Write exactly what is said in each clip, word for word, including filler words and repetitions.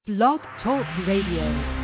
Blog Talk Radio.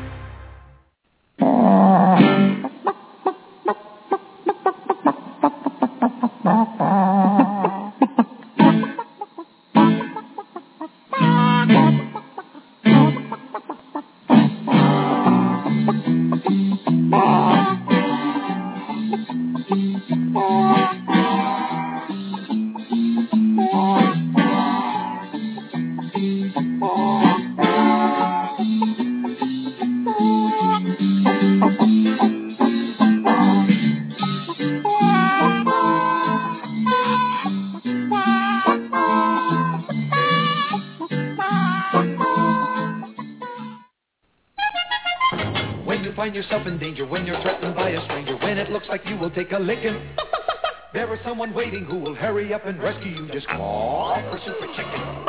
Yourself in danger when you're threatened by a stranger, when it looks like you will take a licking. There is someone waiting who will hurry up and rescue you. Just call for Super Chicken.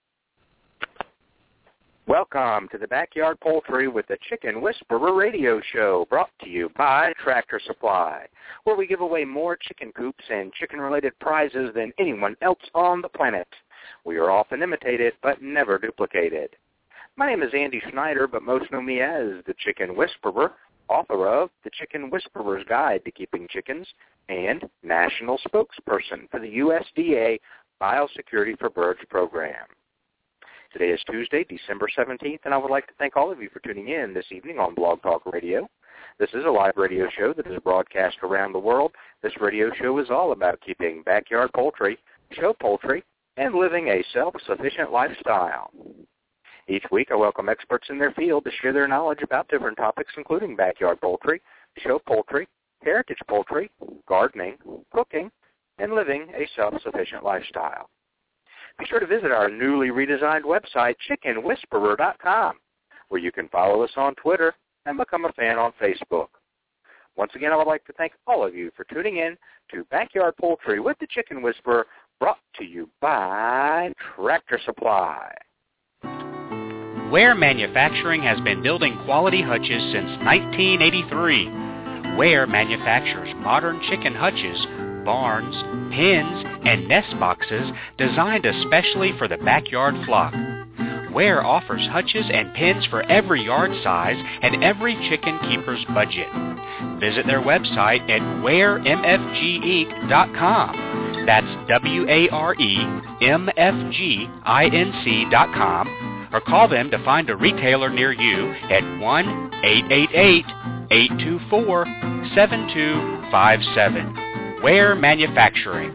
Welcome to the Backyard Poultry with the Chicken Whisperer radio show, brought to you by Tractor Supply, where we give away more chicken coops and chicken-related prizes than anyone else on the planet. We are often imitated, but never duplicated. My name is Andy Schneider, but most know me as the Chicken Whisperer, author of The Chicken Whisperer's Guide to Keeping Chickens, and national spokesperson for the U S D A Biosecurity for Birds program. Today is Tuesday, December seventeenth, and I would like to thank all of you for tuning in this evening on Blog Talk Radio. This is a live radio show that is broadcast around the world. This radio show is all about keeping backyard poultry, show poultry, and living a self-sufficient lifestyle. Each week, I welcome experts in their field to share their knowledge about different topics, including backyard poultry, show poultry, heritage poultry, gardening, cooking, and living a self-sufficient lifestyle. Be sure to visit our newly redesigned website, chicken whisperer dot com, where you can follow us on Twitter and become a fan on Facebook. Once again, I would like to thank all of you for tuning in to Backyard Poultry with the Chicken Whisperer, brought to you by Tractor Supply. Ware Manufacturing has been building quality hutches since nineteen eighty-three. Ware manufactures modern chicken hutches, barns, pens, and nest boxes designed especially for the backyard flock. Ware offers hutches and pens for every yard size and every chicken keeper's budget. Visit their website at ware m f g inc dot com. That's W A R E M F G I N C dot com. Or call them to find a retailer near you at one eight eight eight, eight two four, seven two five seven. Ware Manufacturing.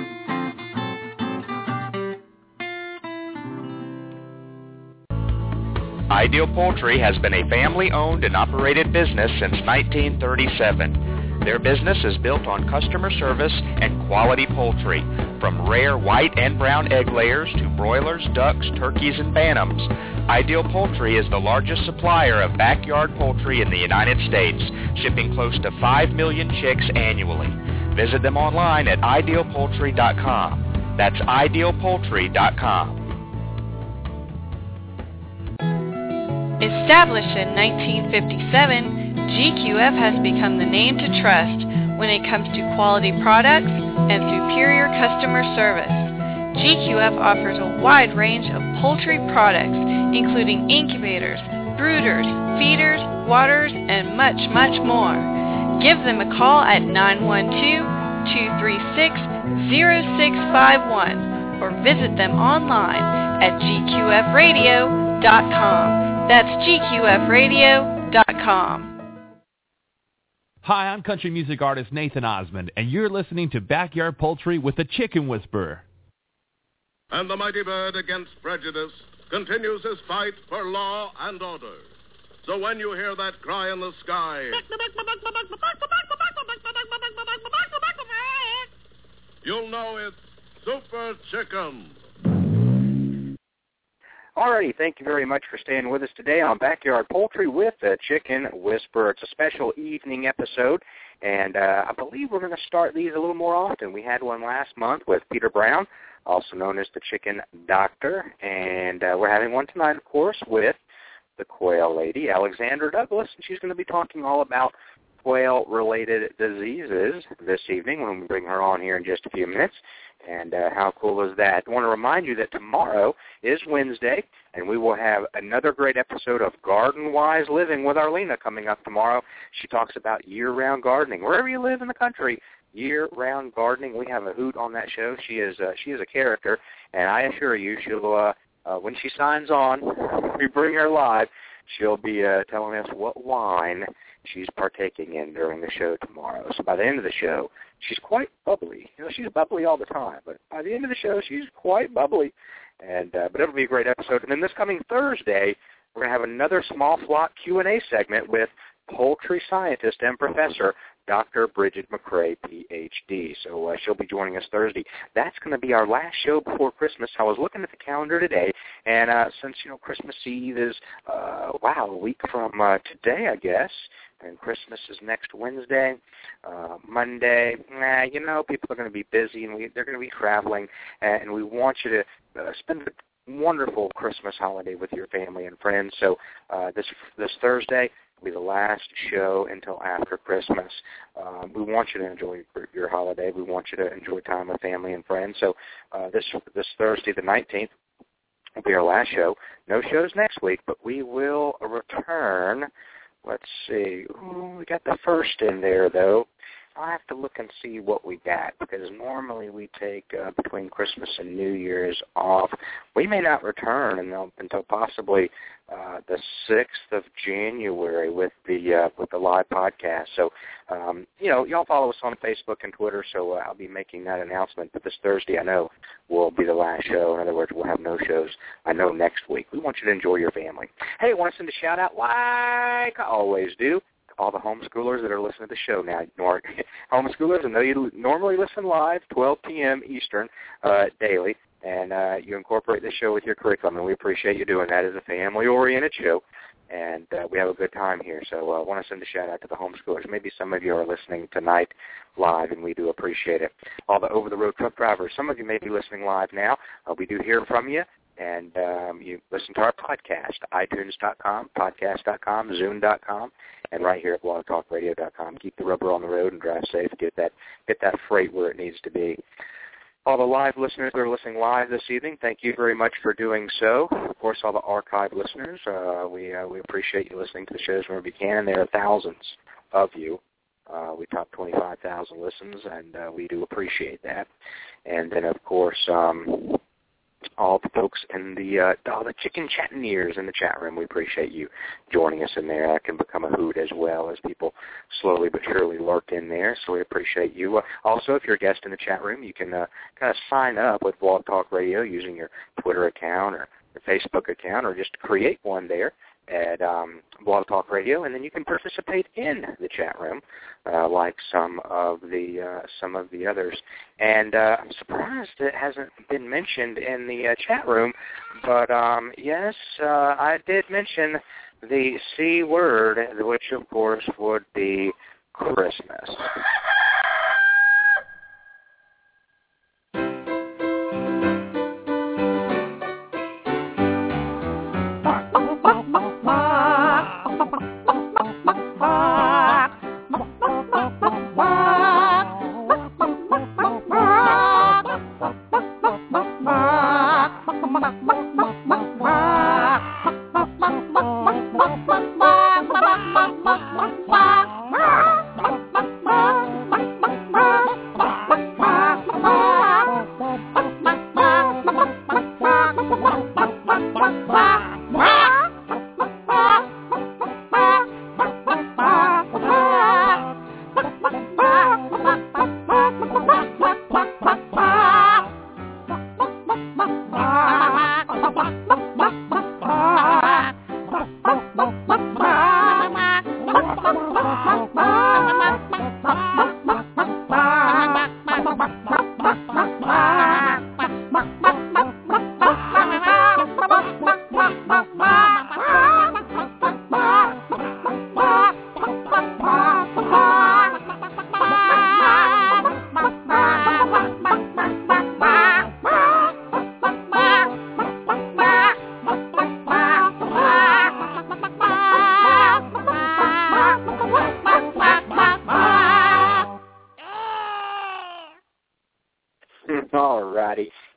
Ideal Poultry has been a family-owned and operated business since nineteen thirty-seven. Their business is built on customer service and quality poultry, from rare white and brown egg layers to broilers, ducks, turkeys, and bantams. Ideal Poultry is the largest supplier of backyard poultry in the United States, shipping close to five million chicks annually. Visit them online at ideal poultry dot com. That's ideal poultry dot com. Established in nineteen fifty-seven, G Q F has become the name to trust when it comes to quality products and superior customer service. G Q F offers a wide range of poultry products, including incubators, brooders, feeders, waters, and much, much more. Give them a call at nine one two, two three six, zero six five one or visit them online at g q f radio dot com. That's g q f radio dot com. Hi, I'm country music artist Nathan Osmond, and you're listening to Backyard Poultry with the Chicken Whisperer. And the mighty bird against prejudice continues his fight for law and order. So when you hear that cry in the sky, you'll know it's Super Chicken. Alrighty, thank you very much for staying with us today on Backyard Poultry with the Chicken Whisperer. It's a special evening episode, and uh, I believe we're going to start these a little more often. We had one last month with Peter Brown, also known as the Chicken Doctor, and uh, we're having one tonight, of course, with the quail lady, Alexandra Douglas, and she's going to be talking all about quail-related diseases this evening when we bring her on here in just a few minutes. And uh, how cool is that? I want to remind you that tomorrow is Wednesday, and we will have another great episode of Garden-Wise Living with Arlena coming up tomorrow. She talks about year-round gardening. Wherever you live in the country, year-round gardening. We have a hoot on that show. She is uh, she is a character, and I assure you, she'll uh, uh, when she signs on, we bring her live, she'll be uh, telling us what wine she's partaking in during the show tomorrow. So by the end of the show, she's quite bubbly. You know, she's bubbly all the time, but by the end of the show, she's quite bubbly. And uh, but it'll be a great episode. And then this coming Thursday, we're going to have another Small Flock Q and A segment with poultry scientist and professor Doctor Bridget McCrae, P H D. So uh, she'll be joining us Thursday. That's going to be our last show before Christmas. I was looking at the calendar today, and uh, since, you know, Christmas Eve is, uh, wow, a week from uh, today, I guess, and Christmas is next Wednesday, uh, Monday, nah, you know, people are going to be busy, and we, they're going to be traveling, and we want you to uh, spend a wonderful Christmas holiday with your family and friends. So uh, this this Thursday will be the last show until after Christmas. Um, we want you to enjoy your, your holiday. We want you to enjoy time with family and friends. So uh, this this Thursday, the nineteenth, will be our last show. No shows next week, but we will return. Let's see. Ooh, we got the first in there, though. I'll have to look and see what we got, because normally we take uh, between Christmas and New Year's off. We may not return until, until possibly uh, the sixth of January with the uh, with the live podcast. So, um, you know, y'all follow us on Facebook and Twitter, so uh, I'll be making that announcement. But this Thursday, I know, will be the last show. In other words, we'll have no shows, I know, next week. We want you to enjoy your family. Hey, I want to send a shout-out, like I always do, all the homeschoolers that are listening to the show now. Homeschoolers, I know you normally listen live, twelve p.m. Eastern, uh, daily, and uh, you incorporate the show with your curriculum, and we appreciate you doing that. As a family-oriented show, and uh, we have a good time here. So I uh, want to send a shout-out to the homeschoolers. Maybe some of you are listening tonight live, and we do appreciate it. All the over-the-road truck drivers, some of you may be listening live now. Uh, we do hear from you. And um, you listen to our podcast, iTunes dot com, podcast dot com, Zune dot com, and right here at blog talk radio dot com. Keep the rubber on the road and drive safe. Get that get that freight where it needs to be. All the live listeners that are listening live this evening, thank you very much for doing so. Of course, all the archive listeners, uh, we uh, we appreciate you listening to the shows whenever you can. There are thousands of you. Uh, we top twenty-five thousand listens, and uh, we do appreciate that. And then, of course, um, all the folks in the uh, all the chicken chattineers in the chat room, we appreciate you joining us in there. That can become a hoot as well as people slowly but surely lurk in there, so we appreciate you. Uh, also, if you're a guest in the chat room, you can uh, kind of sign up with Blog Talk Radio using your Twitter account or your Facebook account, or just create one there at um, Blog Talk Radio, and then you can participate in the chat room, uh, like some of the uh, some of the others. And uh, I'm surprised it hasn't been mentioned in the uh, chat room, but um, yes, uh, I did mention the C word, which of course would be Christmas.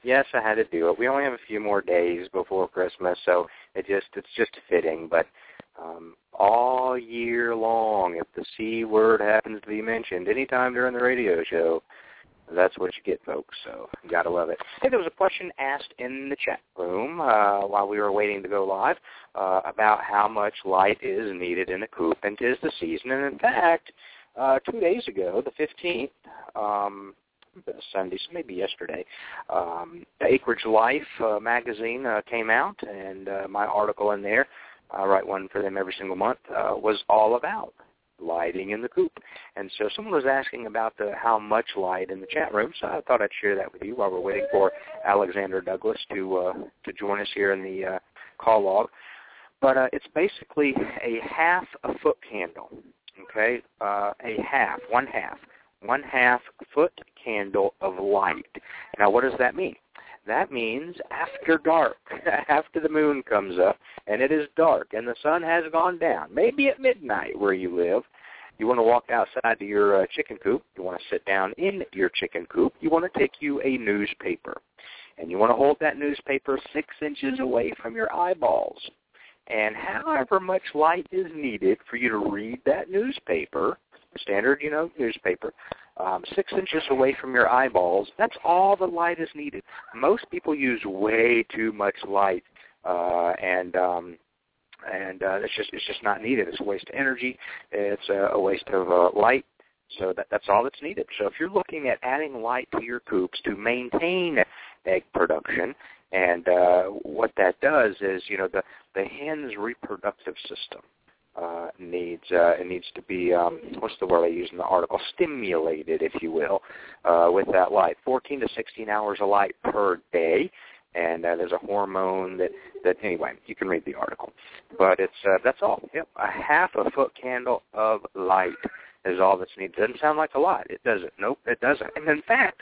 Yes, I had to do it. We only have a few more days before Christmas, so it just it's just fitting. But um, all year long, if the C word happens to be mentioned anytime during the radio show, that's what you get, folks. So you gotta love it. Hey, there was a question asked in the chat room uh, while we were waiting to go live uh, about how much light is needed in a coop, and 'tis the season. And in fact, uh, two days ago, the fifteenth. Um, Sunday, so maybe yesterday, um, Acreage Life uh, magazine uh, came out, and uh, my article in there, I write one for them every single month, uh, was all about lighting in the coop. And so someone was asking about the how much light in the chat room, so I thought I'd share that with you while we're waiting for Alexander Douglas to uh, to join us here in the uh, call log. But uh, it's basically a half a foot candle, okay, uh, a half, one half. one half foot candle of light. Now, what does that mean? That means after dark, after the moon comes up and it is dark and the sun has gone down, maybe at midnight where you live, you want to walk outside to your uh, chicken coop, you want to sit down in your chicken coop, you want to take you a newspaper, and you want to hold that newspaper six inches away from your eyeballs. And however much light is needed for you to read that newspaper, standard, you know, newspaper, um, six inches away from your eyeballs, that's all the light is needed. Most people use way too much light, uh, and um, and uh, it's just it's just not needed. It's a waste of energy. It's a, a waste of uh, light. So that that's all that's needed. So if you're looking at adding light to your coops to maintain egg production, and uh, what that does is, you know, the the hen's reproductive system Uh, needs uh, it needs to be um, what's the word I use in the article? Stimulated, if you will, uh, with that light. fourteen to sixteen hours of light per day, and uh, there's a hormone that, that anyway you can read the article. But it's uh, that's all. Yep, a half a foot candle of light is all that's needed. Doesn't sound like a lot. It doesn't. Nope, it doesn't. And in fact,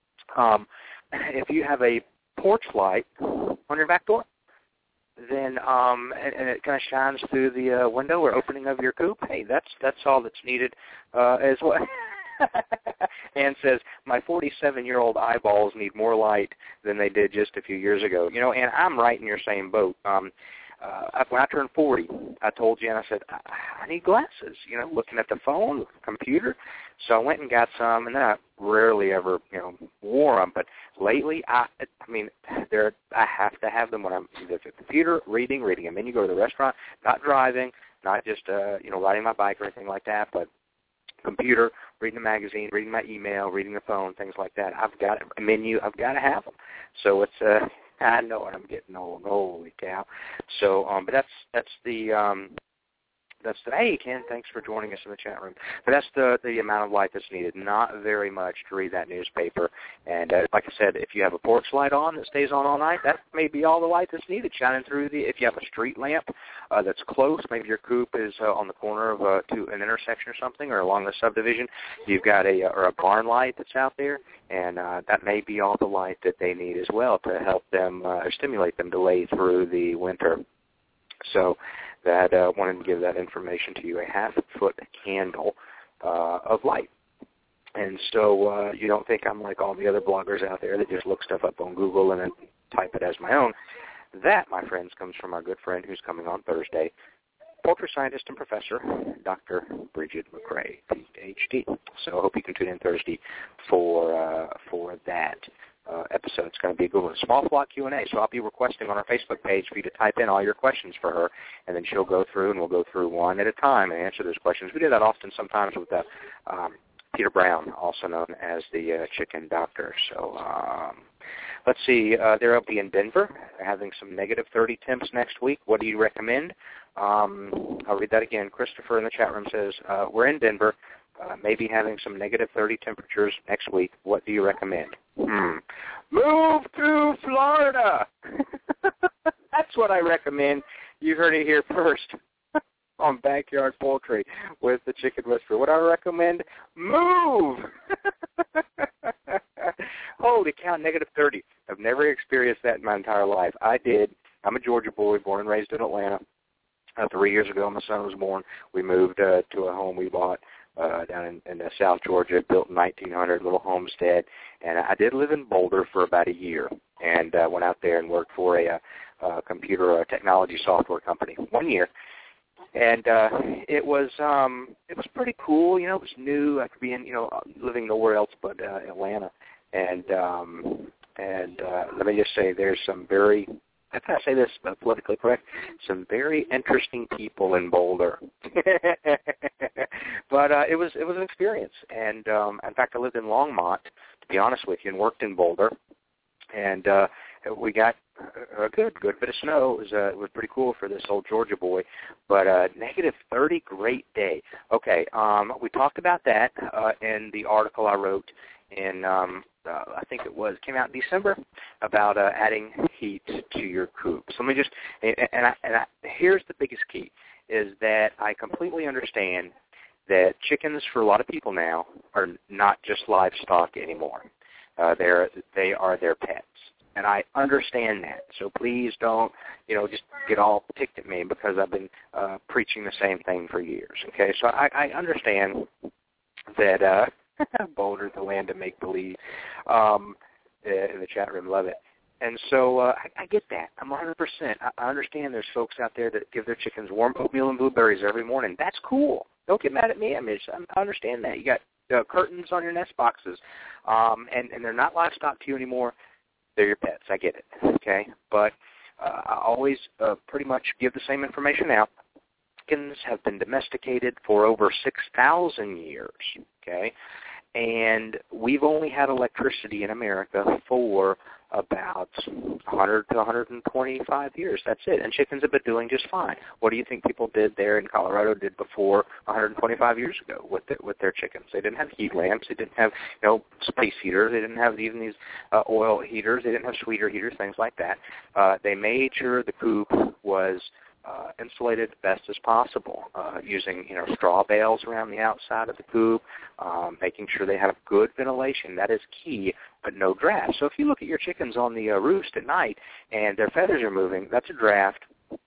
um, if you have a porch light on your back door, then um, and, and it kind of shines through the uh, window or opening of your coop, hey, that's that's all that's needed uh, as well. Ann says, my forty-seven-year-old eyeballs need more light than they did just a few years ago. You know, and I'm right in your same boat. Um, uh, when I turned forty, I told Jen, I said, I, I need glasses, you know, looking at the phone, the computer. So I went and got some, and then I rarely ever, you know, wore them. But lately, I, I mean, they're, I have to have them when I'm either at the computer, reading, reading a menu, go to the restaurant, not driving, not just, uh, you know, riding my bike or anything like that, but computer, reading a magazine, reading my email, reading the phone, things like that. I've got a menu. I've got to have them. So it's, uh, I know it. I'm getting old. Holy cow. So, um, but that's that's the um, that's the. Hey, Ken, thanks for joining us in the chat room. But that's the the amount of light that's needed. Not very much to read that newspaper. And uh, like I said, if you have a porch light on that stays on all night, that may be all the light that's needed, shining through the. If you have a street lamp uh, that's close, maybe your coop is uh, on the corner of uh, to an intersection or something, or along the subdivision. You've got a or a barn light that's out there. And uh, that may be all the light that they need as well to help them uh, or stimulate them to lay through the winter. So that uh, wanted to give that information to you, a half-foot candle uh, of light. And so uh, you don't think I'm like all the other bloggers out there that just look stuff up on Google and then type it as my own. That, my friends, comes from our good friend who's coming on Thursday, poultry scientist and professor, Doctor Bridget McRae, P H D. So I hope you can tune in Thursday for uh, for that uh, episode. It's going to be a good one. Small flock Q and A. So I'll be requesting on our Facebook page for you to type in all your questions for her, and then she'll go through, and we'll go through one at a time and answer those questions. We do that often sometimes with uh, um, Peter Brown, also known as the uh, Chicken Doctor. So um, let's see. Uh, they'll be in Denver. They're having some negative thirty temps next week. What do you recommend? Um, I'll read that again. Christopher in the chat room says, uh, we're in Denver, uh, maybe having some negative thirty temperatures next week. What do you recommend? Hmm. Move to Florida. That's what I recommend. You heard it here first on Backyard Poultry with the Chicken Whisperer. What I recommend? Move. Holy cow, negative thirty. I've never experienced that in my entire life. I did. I'm a Georgia boy, born and raised in Atlanta. Uh, three years ago, my son was born. We moved uh, to a home we bought uh, down in, in uh, South Georgia, built in nineteen hundred, little homestead. And I did live in Boulder for about a year, and uh, went out there and worked for a, a computer uh, technology software company one year. And uh, it was um, it was pretty cool. You know, it was new. I could be in, you know, living nowhere else but uh, Atlanta. And um, and uh, let me just say, there's some very, how can I say this uh, politically correct? Some very interesting people in Boulder. But uh, it was it was an experience. And um, in fact, I lived in Longmont, to be honest with you, and worked in Boulder. And uh, we got a good, good bit of snow. It was, uh, it was pretty cool for this old Georgia boy. But uh, negative thirty, great day. Okay, um, we talked about that uh, in the article I wrote in, um, uh, I think it was, came out in December, about uh, adding heat to your coop. So let me just, and, and, I, and I, here's the biggest key, is that I completely understand that chickens, for a lot of people now, are not just livestock anymore. Uh, they're, they are their pets. And I understand that. So please don't, you know, just get all ticked at me because I've been uh, preaching the same thing for years. Okay, so I, I understand that uh, Boulder's the land of make-believe. Um, in the chat room, love it. And so uh, I, I get that. I'm one hundred percent. I, I understand there's folks out there that give their chickens warm oatmeal and blueberries every morning. That's cool. Don't get mad at me. I mean, I understand that. You got uh, curtains on your nest boxes, um, and, and they're not livestock to you anymore. They're your pets. I get it, okay? But uh, I always uh, pretty much give the same information out. Chickens have been domesticated for over six thousand years, okay? And we've only had electricity in America for about one hundred to one hundred twenty-five years. That's it. And chickens have been doing just fine. What do you think people did there in Colorado did before one hundred twenty-five years ago with the, with their chickens? They didn't have heat lamps. They didn't have, you know, space heaters. They didn't have even these uh, oil heaters. They didn't have sweeter heaters, things like that. Uh, they made sure the coop was Uh, insulated as best as possible, uh, using, you know, straw bales around the outside of the coop, um, making sure they have good ventilation. That is key, but no draft. So if you look at your chickens on the uh, roost at night and their feathers are moving, that's a draft,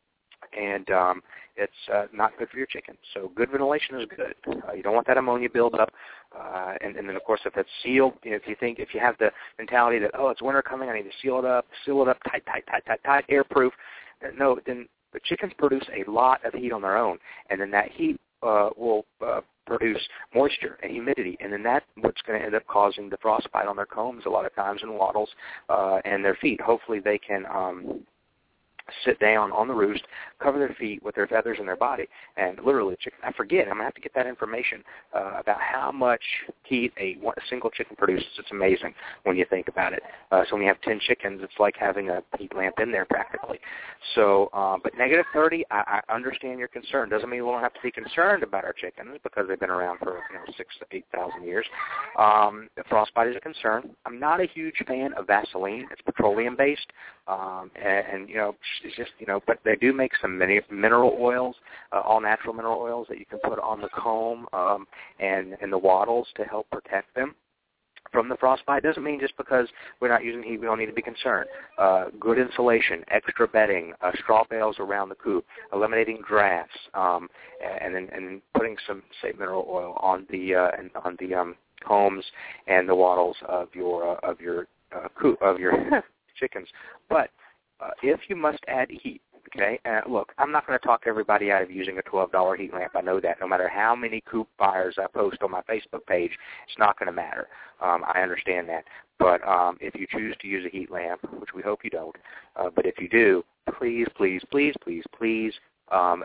and um, it's uh, not good for your chickens. So good ventilation is good. Uh, you don't want that ammonia buildup. Uh, and, and then, of course, if it's sealed, you know, if you think, if you have the mentality that, oh, it's winter coming, I need to seal it up, seal it up tight, tight, tight, tight, tight, airproof, no, then the chickens produce a lot of heat on their own, and then that heat uh, will uh, produce moisture and humidity, and then that's what's going to end up causing the frostbite on their combs a lot of times and wattles uh, and their feet. Hopefully they can um, sit down on the roost, cover their feet with their feathers in their body, and literally, chicken, I forget, I'm going to have to get that information uh, about how much heat a, one, a single chicken produces. It's amazing when you think about it. Uh, so when you have ten chickens, it's like having a heat lamp in there practically. So, uh, but negative thirty, I, I understand your concern. Doesn't mean we don't have to be concerned about our chickens because they've been around for, you know, six to eight thousand years. Um, frostbite is a concern. I'm not a huge fan of Vaseline. It's petroleum-based, um, and, and, you know, it's just, you know, but they do make some mini- mineral oils, uh, all natural mineral oils that you can put on the comb um, and, and the wattles to help protect them from the frostbite. Doesn't mean just because we're not using heat we don't need to be concerned. Uh, good insulation, extra bedding, uh, straw bales around the coop, eliminating drafts, um, and then and putting some, say, mineral oil on the uh, and on the um, combs and the wattles of your uh, of your uh, coop of your chickens. But Uh, if you must add heat, okay, uh, look, I'm not going to talk everybody out of using a twelve dollar heat lamp. I know that. No matter how many coop fires I post on my Facebook page, it's not going to matter. Um, I understand that. But um, if you choose to use a heat lamp, which we hope you don't, uh, but if you do, please, please, please, please, please, um,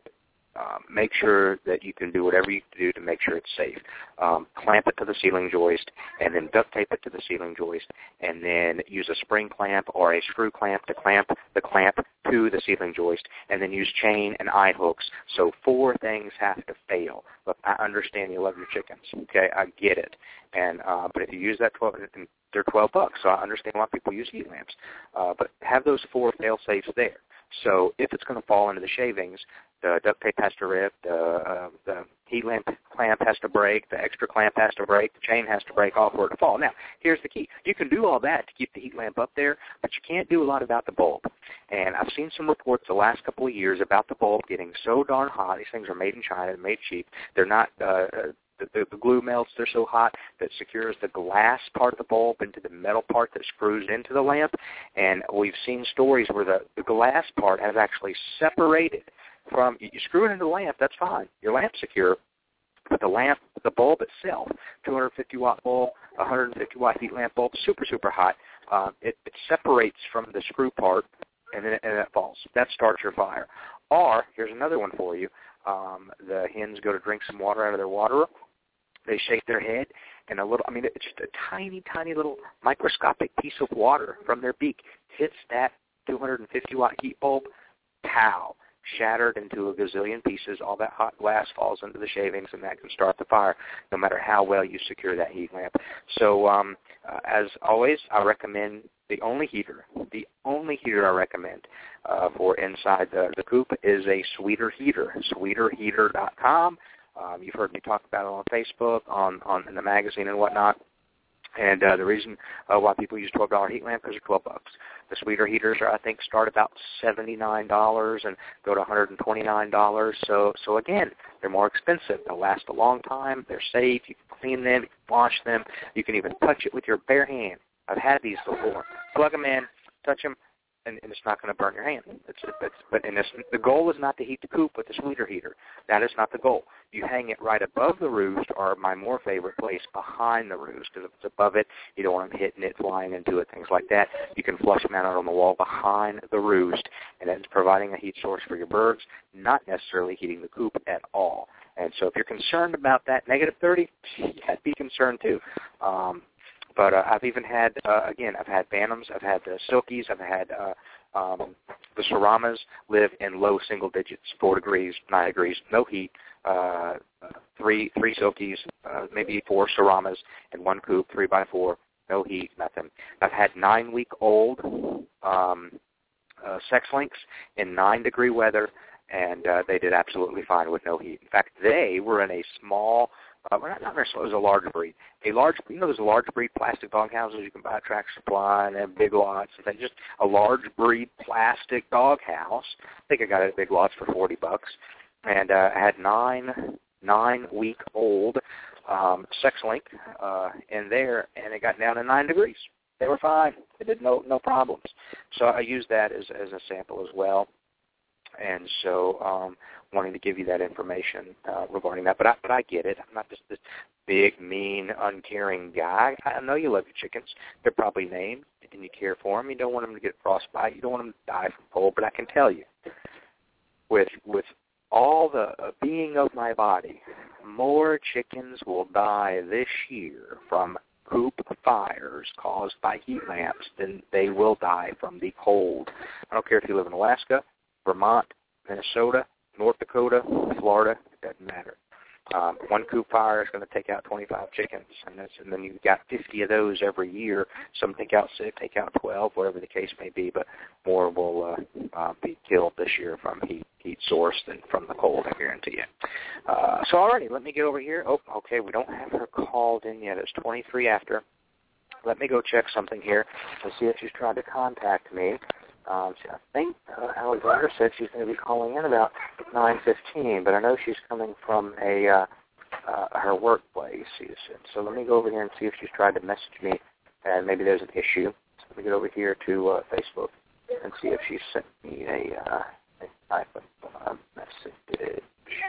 Um, make sure that you can do whatever you can do to make sure it's safe. Um, clamp it to the ceiling joist, and then duct tape it to the ceiling joist, and then use a spring clamp or a screw clamp to clamp the clamp to the ceiling joist, and then use chain and eye hooks. So four things have to fail. Look, I understand you love your chickens, okay? I get it. And uh, but if you use that twelve, they're twelve bucks, so I understand why people use heat lamps. Uh, but have those four fail-safes there. So if it's going to fall into the shavings, the duct tape has to rip, the, uh, the heat lamp clamp has to break, the extra clamp has to break, the chain has to break off for it to fall. Now, here's the key. You can do all that to keep the heat lamp up there, but you can't do a lot about the bulb. And I've seen some reports the last couple of years about the bulb getting so darn hot. These things are made in China, they're made cheap. They're not uh, the, the, the glue melts. They're so hot that secures the glass part of the bulb into the metal part that screws into the lamp. And we've seen stories where the, the glass part has actually separated from, you screw it into the lamp, that's fine. Your lamp's secure. But the lamp, the bulb itself, two hundred fifty watt bulb, one hundred fifty watt heat lamp bulb, super, super hot. Uh, it, it separates from the screw part, and then it, and it falls. That starts your fire. Or, here's another one for you. Um, the hens go to drink some water out of their waterer. They shake their head, and a little, I mean, it's just a tiny, tiny little microscopic piece of water from their beak hits that two hundred fifty watt heat bulb, pow. Shattered into a gazillion pieces. All that hot glass falls into the shavings, and that can start the fire, no matter how well you secure that heat lamp. So, um, uh, as always, I recommend the only heater, the only heater I recommend uh, for inside the, the coop is a Sweeter heater, sweeter heater dot com. Um, you've heard me talk about it on Facebook, on, on in the magazine and whatnot. And uh, the reason uh, why people use twelve dollar heat lamp is twelve bucks. The Sweeter heaters, are, I think, start about seventy-nine dollars and go to one hundred twenty-nine dollars. So, so again, they're more expensive. They'll last a long time. They're safe. You can clean them. You can wash them. You can even touch it with your bare hand. I've had these before. Plug them in, touch them, and, and it's not going to burn your hand. It's, it's, but and it's, the goal is not to heat the coop with the Sweeter heater. That is not the goal. You hang it right above the roost, or my more favorite place, behind the roost, because if it's above it, you don't want them hitting it, flying into it, things like that. You can flush them out on the wall behind the roost, and it's providing a heat source for your birds, not necessarily heating the coop at all. And so if you're concerned about that negative thirty, I'd be concerned too. Um, But uh, I've even had, uh, again, I've had Bantams, I've had the Silkies, I've had uh, um, the Seramas live in low single digits, four degrees, nine degrees, no heat, uh, three three Silkies, uh, maybe four Seramas, and one coop, three by four, no heat, nothing. I've had nine-week-old um, uh, sex links in nine-degree weather, and uh, they did absolutely fine with no heat. In fact, they were in a small Uh, well, not, not necessarily, it was a large breed. A large, you know, there's a large breed plastic dog houses you can buy at Tractor Supply, and they have big lots. And they just a large breed plastic dog house. I think I got it at Big Lots for forty bucks, and uh, I had nine nine week old um, sex link uh, in there, and it got down to nine degrees. They were fine. They did no no problems. So I used that as as a sample as well. And so um, wanting to give you that information uh, regarding that. But I, but I get it. I'm not just this big, mean, uncaring guy. I know you love your chickens. They're probably named, and you care for them. You don't want them to get frostbite. You don't want them to die from cold. But I can tell you, with with all the uh, being of my body, more chickens will die this year from coop fires caused by heat lamps than they will die from the cold. I don't care if you live in Alaska, Vermont, Minnesota, North Dakota, Florida, it doesn't matter. Um, one coop fire is going to take out twenty-five chickens, and, that's, and then you've got fifty of those every year. Some take out six, take out twelve, whatever the case may be, but more will uh, uh, be killed this year from heat, heat source than from the cold, I guarantee you. Uh, so, alrighty, let me get over here. Oh, okay, we don't have her called in yet. It's twenty-three after. Let me go check something here and see if she's tried to contact me. Um, see, I think uh, Alexandra said she's going to be calling in about nine fifteen, but I know she's coming from a uh, uh, her workplace. So let me go over here and see if she's tried to message me, and maybe there's an issue. So let me get over here to uh, Facebook and see if she sent me a, uh, a type of uh, message.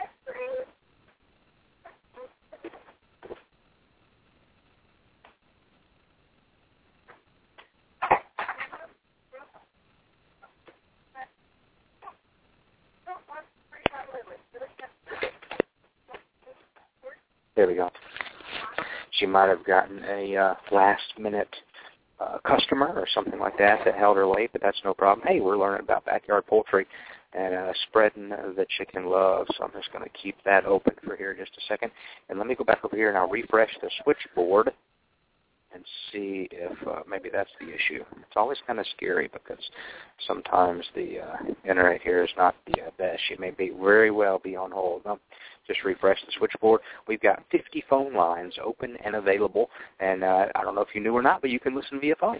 There we go. She might have gotten a uh, last-minute uh, customer or something like that that held her late, but that's no problem. Hey, we're learning about backyard poultry and uh, spreading the chicken love, so I'm just going to keep that open for here just a second. And let me go back over here and I'll refresh the switchboard and see if uh, maybe that's the issue. It's always kind of scary because sometimes the uh, internet here is not the uh, best. You may be very well be on hold. No, just refresh the switchboard. We've got fifty phone lines open and available, and uh, I don't know if you knew or not, but you can listen via phone.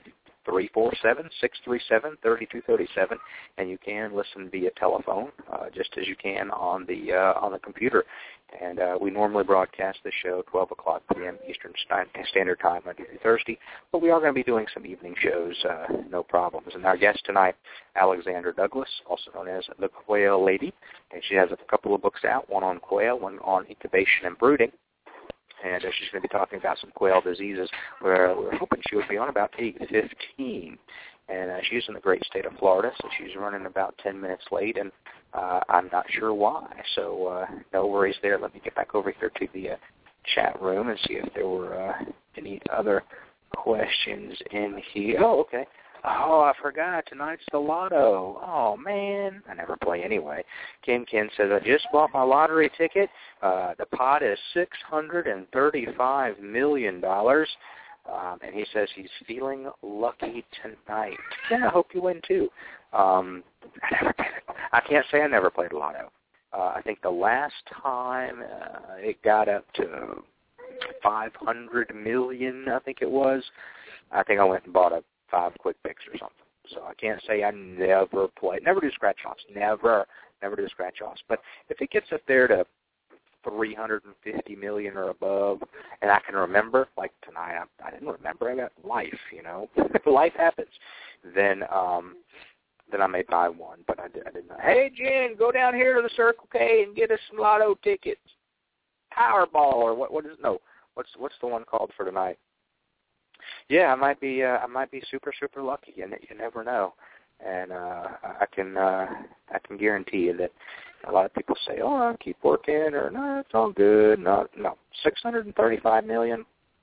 three four seven, six three seven, three two three seven, and you can listen via telephone, uh, just as you can on the uh, on the computer. And uh, we normally broadcast the show twelve o'clock p.m. Eastern Standard Time Monday through Thursday, but we are going to be doing some evening shows, uh, no problems. And our guest tonight, Alexandra Douglas, also known as the Quail Lady, and she has a couple of books out, one on quail, one on incubation and brooding. And uh, she's going to be talking about some quail diseases. We're, we're hoping she would be on about eight fifteen. And uh, she's in the great state of Florida, so she's running about ten minutes late, and uh, I'm not sure why. So uh, no worries there. Let me get back over here to the uh, chat room and see if there were uh, any other questions in here. Oh, okay. Oh, I forgot. Tonight's the lotto. Oh, man. I never play anyway. Ken Ken says, I just bought my lottery ticket. Uh, the pot is six hundred thirty-five million dollars. Um, and he says he's feeling lucky tonight. Yeah, I hope you win, too. Um, I never played it. I can't say I never played lotto. Uh, I think the last time uh, it got up to five hundred million dollars, I think it was, I think I went and bought a five quick picks or something. So I can't say I never played. Never do scratch-offs. Never. Never do scratch-offs. But if it gets up there to three hundred fifty million dollars or above, and I can remember, like tonight, I, I didn't remember. I got life, you know. Life happens. Then um, then I may buy one, but I, did, I did not. Hey, Jen, go down here to the Circle K and get us some lotto tickets. Powerball, or what? What is no? What's what's the one called for tonight? Yeah, I might be. Uh, I might be super super lucky, and you, you never know. And uh, I can uh, I can guarantee you that a lot of people say, "Oh, I'll keep working," or "No, it's all good." No, no, six hundred thirty-five million.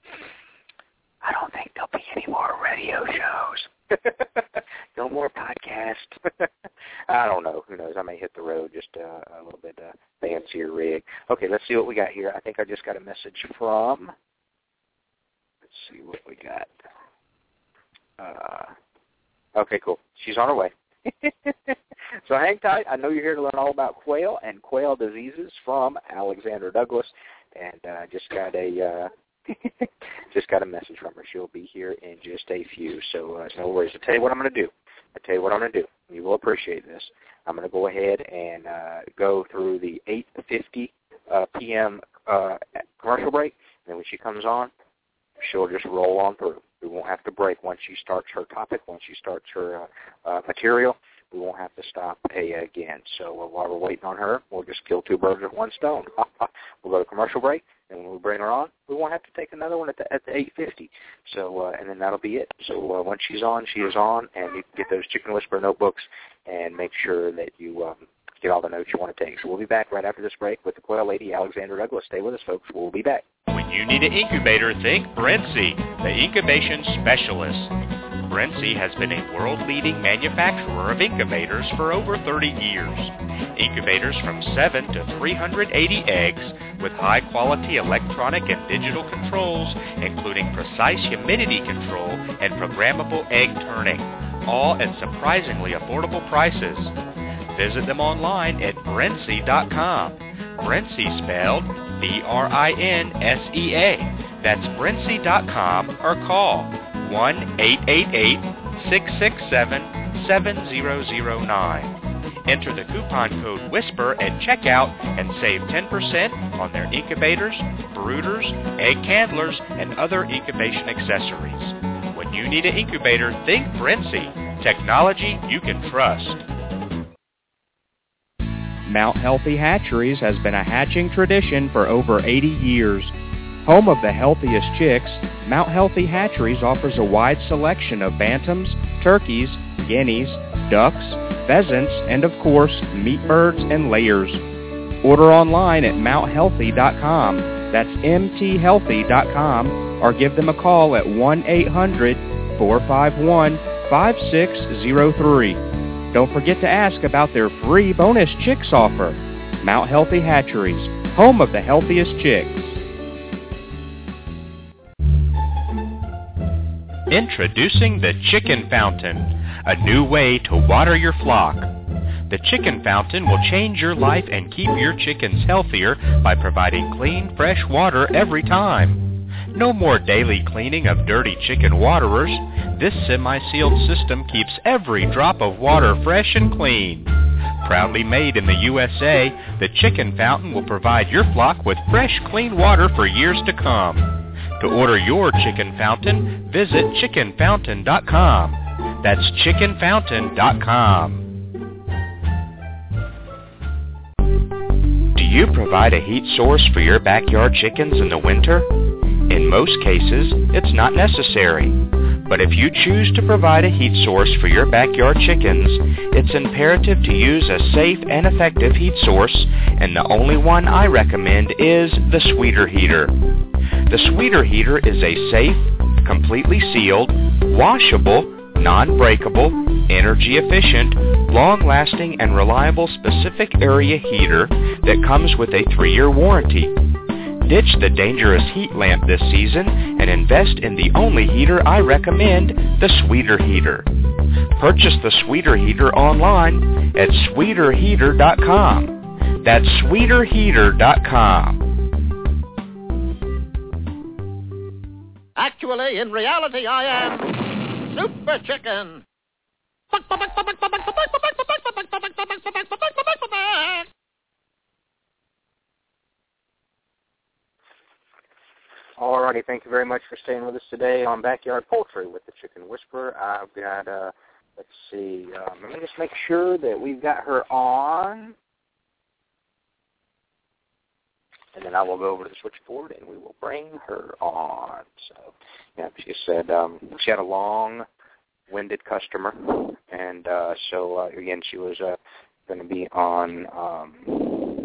I don't think there'll be any more radio shows. No more podcasts. I don't know. Who knows? I may hit the road just uh, a little bit uh, fancier rig. Okay, let's see what we got here. I think I just got a message from. Let's see what we got. Uh, okay, cool. She's on her way. So hang tight. I know you're here to learn all about quail and quail diseases from Alexandra Douglas, and uh, just got a uh, just got a message from her. She'll be here in just a few. So uh, no worries. I'll tell you what I'm going to do. I'll tell you what I'm going to do. You will appreciate this. I'm going to go ahead and uh, go through the eight fifty uh, p.m. Uh, commercial break, and then when she comes on, she'll just roll on through. We won't have to break once she starts her topic, once she starts her uh, uh, material. We won't have to stop A again. So uh, while we're waiting on her, we'll just kill two birds with one stone. We'll go to commercial break, and when we bring her on, we won't have to take another one at the, at the eight fifty. So, uh, and then that'll be it. So uh, once she's on, she is on, and you can get those Chicken Whisperer notebooks and make sure that you um, get all the notes you want to take. So we'll be back right after this break with the Quail Lady, Alexandra Douglas. Stay with us, folks. We'll be back. When you need an incubator, think Brentzy, the incubation specialist. Brentzy has been a world-leading manufacturer of incubators for over thirty years. Incubators from seven to three hundred eighty eggs with high-quality electronic and digital controls, including precise humidity control and programmable egg turning, all at surprisingly affordable prices. Visit them online at Brentzy dot com. Brentzy spelled B R I N S E A. That's Brentzy dot com or call one eight eight eight, six six seven, seven zero zero nine. Enter the coupon code WHISPER at checkout and save ten percent on their incubators, brooders, egg candlers, and other incubation accessories. When you need an incubator, think Brentzy. Technology you can trust. Mount Healthy Hatcheries has been a hatching tradition for over eighty years. Home of the healthiest chicks, Mount Healthy Hatcheries offers a wide selection of bantams, turkeys, guineas, ducks, pheasants, and of course, meat birds and layers. Order online at mount healthy dot com. That's M T healthy dot com, or give them a call at one eight hundred, four five one, five six zero three. Don't forget to ask about their free bonus chicks offer. Mount Healthy Hatcheries, home of the healthiest chicks. Introducing the Chicken Fountain, a new way to water your flock. The Chicken Fountain will change your life and keep your chickens healthier by providing clean, fresh water every time. No more daily cleaning of dirty chicken waterers. This semi-sealed system keeps every drop of water fresh and clean. Proudly made in the U S A, the Chicken Fountain will provide your flock with fresh, clean water for years to come. To order your Chicken Fountain, visit chicken fountain dot com. That's chicken fountain dot com. Do you provide a heat source for your backyard chickens in the winter? In most cases, it's not necessary. But if you choose to provide a heat source for your backyard chickens, it's imperative to use a safe and effective heat source, and the only one I recommend is the Sweeter Heater. The Sweeter Heater is a safe, completely sealed, washable, non-breakable, energy-efficient, long-lasting, and reliable specific area heater that comes with a three-year warranty. Ditch the dangerous heat lamp this season and invest in the only heater I recommend, the Sweeter Heater. Purchase the Sweeter Heater online at sweeter heater dot com. That's sweeter heater dot com. Actually, in reality, I am Super Chicken. Alrighty, thank you very much for staying with us today on Backyard Poultry with the Chicken Whisperer. I've got, uh, let's see, um, let me just make sure that we've got her on. And then I will go over to the switchboard and we will bring her on. So, yeah, she said um, she had a long-winded customer. And uh, so, uh, again, she was uh, going to be on... Um,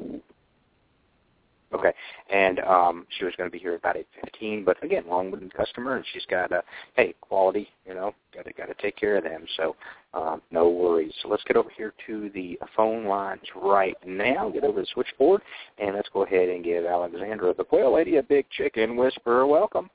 Okay, and um, she was going to be here about eight fifteen, but again, long-winded customer, and she's got, uh, hey, quality, you know, got to got to take care of them, so um, no worries. So let's get over here to the phone lines right now, get over to the switchboard, and let's go ahead and give Alexandra, the Quail Lady, a big Chicken Whisperer welcome.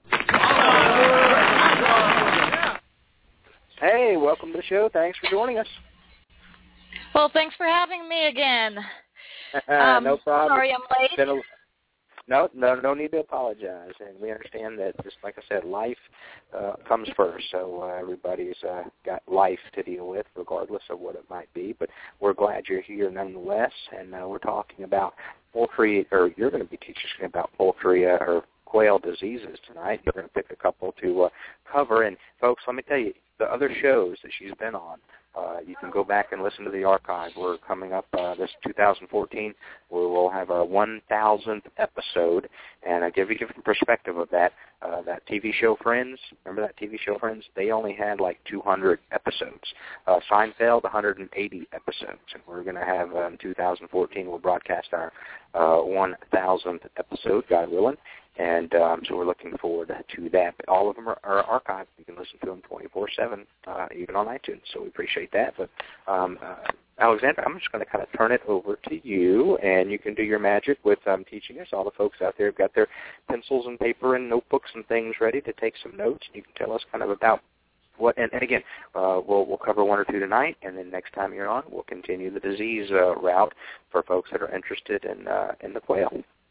Hey, welcome to the show. Thanks for joining us. Well, thanks for having me again. um, no problem. Sorry I'm late. A, no, no, no need to apologize. And we understand that, just like I said, life uh, comes first. So uh, everybody's uh, got life to deal with, regardless of what it might be. But we're glad you're here nonetheless. And uh, we're talking about poultry, or you're going to be teaching about poultry uh, or quail diseases tonight. You're going to pick a couple to uh, cover. And, folks, let me tell you, the other shows that she's been on, Uh, you can go back and listen to the archive. We're coming up uh, this two thousand fourteen where we'll have our one thousandth episode, and I'll give you a different perspective of that. Uh, that T V show Friends, remember that T V show Friends? They only had like two hundred episodes. Uh, Seinfeld, one hundred eighty episodes, and we're going to have uh, in two thousand fourteen, we'll broadcast our uh, one thousandth episode, God willing. And um, so we're looking forward to that. But all of them are, are archived. You can listen to them twenty-four seven, uh, even on iTunes. So we appreciate that. But um, uh, Alexandra, I'm just going to kind of turn it over to you, and you can do your magic with um, teaching us. All the folks out there have got their pencils and paper and notebooks and things ready to take some notes. You can tell us kind of about what. And, and again, uh, we'll we'll cover one or two tonight, and then next time you're on, we'll continue the disease uh, route for folks that are interested in uh, in the quail.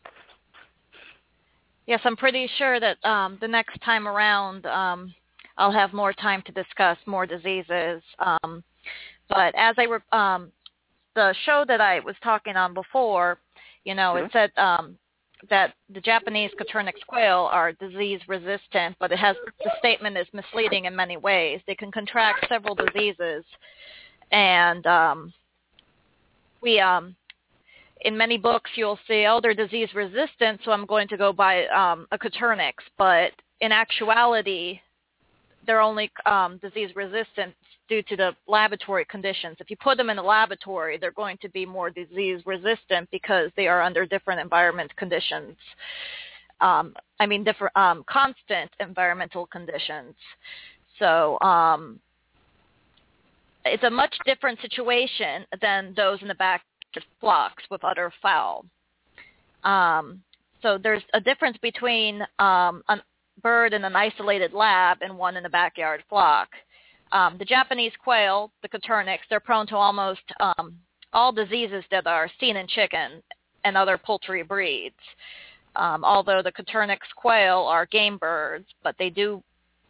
Yes, I'm pretty sure that um, the next time around um, I'll have more time to discuss more diseases. Um, but as I re- um, the show that I was talking on before, you know, mm-hmm. it said um, that the Japanese Coturnix quail are disease resistant, but it has the statement is misleading in many ways. They can contract several diseases, and um, we. Um, In many books, you'll see, oh, they're disease resistant, so I'm going to go buy um, a Coturnix. But in actuality, they're only um, disease resistant due to the laboratory conditions. If you put them in a laboratory, they're going to be more disease resistant because they are under different environment conditions. Um, I mean, different um, constant environmental conditions. So um, it's a much different situation than those in the back flocks with other fowl. Um, so there's a difference between um, a bird in an isolated lab and one in the backyard flock. Um, the Japanese quail, the Coturnix, they're prone to almost um, all diseases that are seen in chicken and other poultry breeds. Um, although the Coturnix quail are game birds, but they do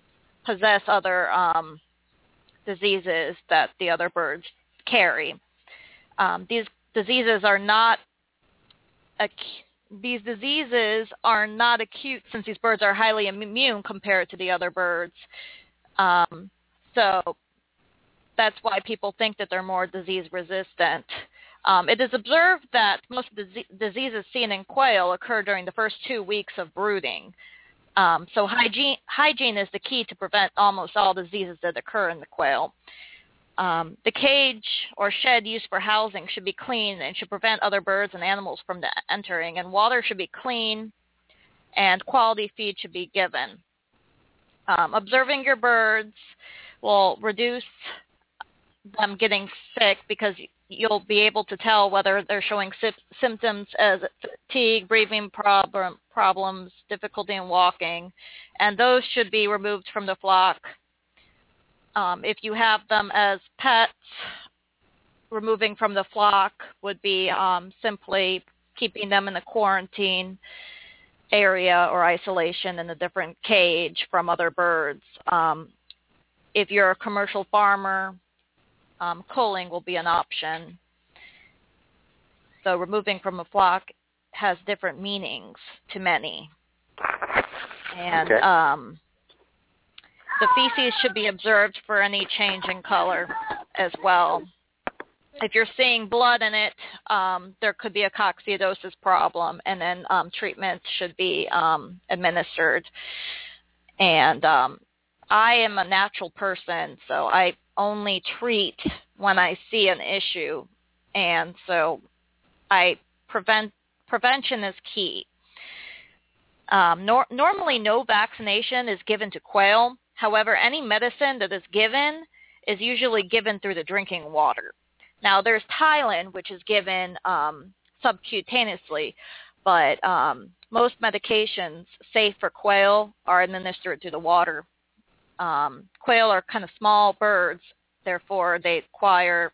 possess other um, diseases that the other birds carry. Um, these diseases are not ac- these diseases are not acute since these birds are highly immune compared to the other birds. Um, so that's why people think that they're more disease resistant. Um, it is observed that most of the z- diseases seen in quail occur during the first two weeks of brooding. Um, so hygiene, hygiene is the key to prevent almost all diseases that occur in the quail. Um, the cage or shed used for housing should be clean and should prevent other birds and animals from the entering. And water should be clean, and quality feed should be given. Um, observing your birds will reduce them getting sick because you'll be able to tell whether they're showing sy- symptoms as fatigue, breathing problem, problems, difficulty in walking, and those should be removed from the flock. Um, if you have them as pets, removing from the flock would be um, simply keeping them in the quarantine area or isolation in a different cage from other birds. Um, if you're a commercial farmer, um, culling will be an option. So removing from a flock has different meanings to many. And okay. um, the feces should be observed for any change in color as well. If you're seeing blood in it, um, there could be a coccidiosis problem, and then um, treatment should be um, administered. And um, I am a natural person, so I only treat when I see an issue, and so I prevent prevention is key. Um, nor- normally, no vaccination is given to quail. However, any medicine that is given is usually given through the drinking water. Now, there's Tylenol, which is given um, subcutaneously, but um, most medications safe for quail are administered through the water. Um, quail are kind of small birds, therefore they require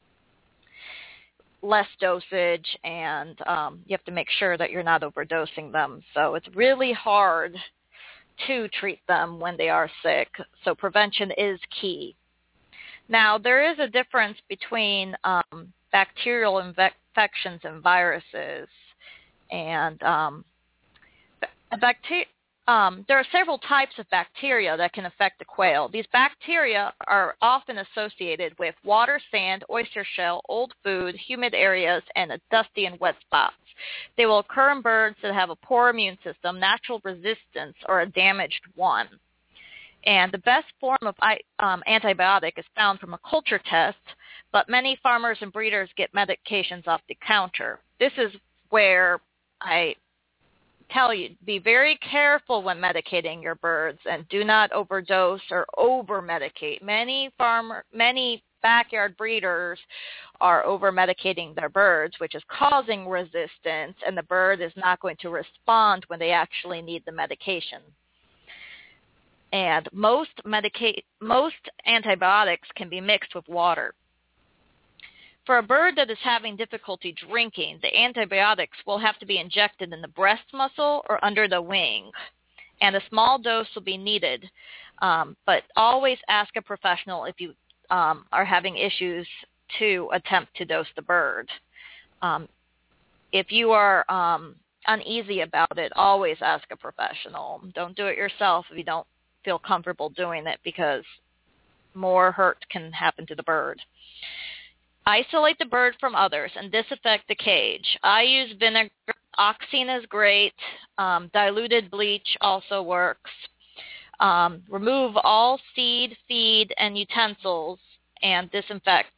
less dosage, and um, you have to make sure that you're not overdosing them. So it's really hard to treat them when they are sick, so prevention is key. Now, there is a difference between um, bacterial inve- infections and viruses, and um, bacteria. Um, there are several types of bacteria that can affect the quail. These bacteria are often associated with water, sand, oyster shell, old food, humid areas, and dusty and wet spots. They will occur in birds that have a poor immune system, natural resistance, or a damaged one. And the best form of um, antibiotic is found from a culture test, but many farmers and breeders get medications off the counter. This is where I tell you, be very careful when medicating your birds and do not overdose or over-medicate. Many farmer, many backyard breeders are over-medicating their birds, which is causing resistance, and the bird is not going to respond when they actually need the medication. And most medica- most antibiotics can be mixed with water. For a bird that is having difficulty drinking, the antibiotics will have to be injected in the breast muscle or under the wing, and a small dose will be needed. Um, but always ask a professional if you um, are having issues to attempt to dose the bird. Um, if you are um, uneasy about it, always ask a professional. Don't do it yourself if you don't feel comfortable doing it, because more hurt can happen to the bird. Isolate the bird from others and disinfect the cage. I use vinegar. Oxine is great. Um, diluted bleach also works. Um, remove all seed, feed, and utensils and disinfect.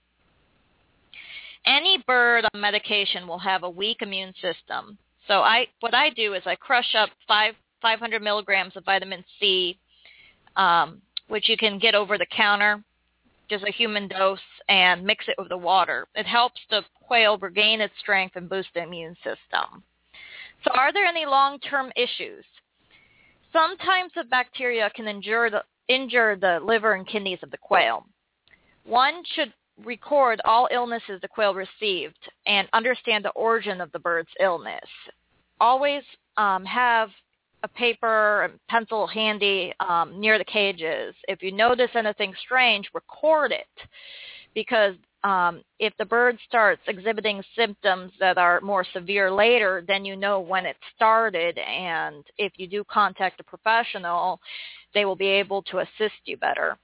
Any bird on medication will have a weak immune system. So I, what I do is I crush up five, 500 milligrams of vitamin C, um, which you can get over the counter, just a human dose, and mix it with the water. It helps the quail regain its strength and boost the immune system. So are there any long-term issues? Some types of bacteria can injure the, injure the liver and kidneys of the quail. One should record all illnesses the quail received and understand the origin of the bird's illness. Always um, have a paper and pencil handy um, near the cages. If you notice anything strange, record it, because um, if the bird starts exhibiting symptoms that are more severe later, then you know when it started, and if you do contact a professional, they will be able to assist you better.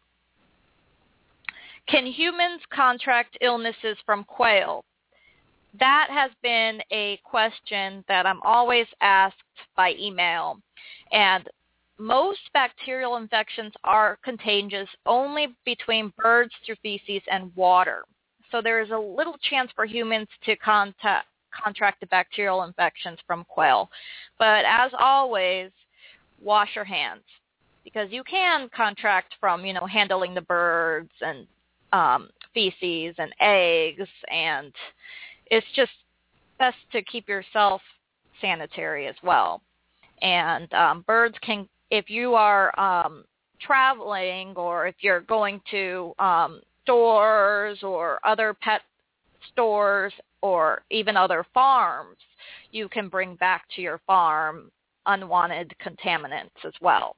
Can humans contract illnesses from quail? That has been a question that I'm always asked by email. And most bacterial infections are contagious only between birds through feces and water. So there is a little chance for humans to contact, contract the bacterial infections from quail. But as always, wash your hands, because you can contract from, you know, handling the birds and um, feces and eggs, and it's just best to keep yourself sanitary as well. And um, birds can, if you are um, traveling, or if you're going to um, stores or other pet stores or even other farms, you can bring back to your farm unwanted contaminants as well.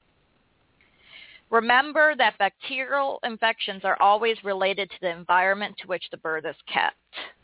Remember that bacterial infections are always related to the environment to which the bird is kept.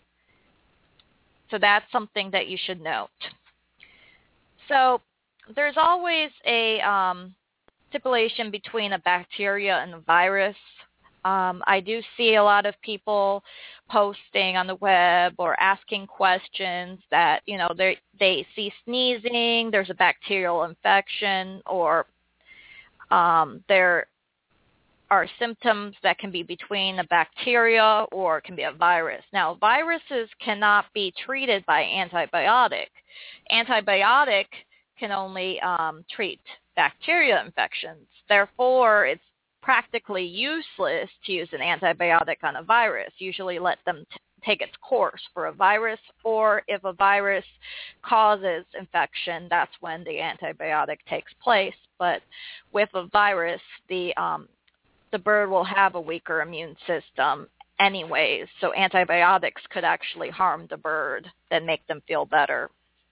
So that's something that you should note. So there's always a um, stipulation between a bacteria and a virus. Um, I do see a lot of people posting on the web or asking questions that, you know, they they see sneezing, there's a bacterial infection, or um, there are symptoms that can be between a bacteria or it can be a virus. Now, viruses cannot be treated by antibiotic. Antibiotic can only um, treat bacteria infections. Therefore, it's practically useless to use an antibiotic on a virus. Usually let them t- take its course for a virus, or if a virus causes infection, that's when the antibiotic takes place. But with a virus, the um, the bird will have a weaker immune system anyways, so antibiotics could actually harm the bird than make them feel better.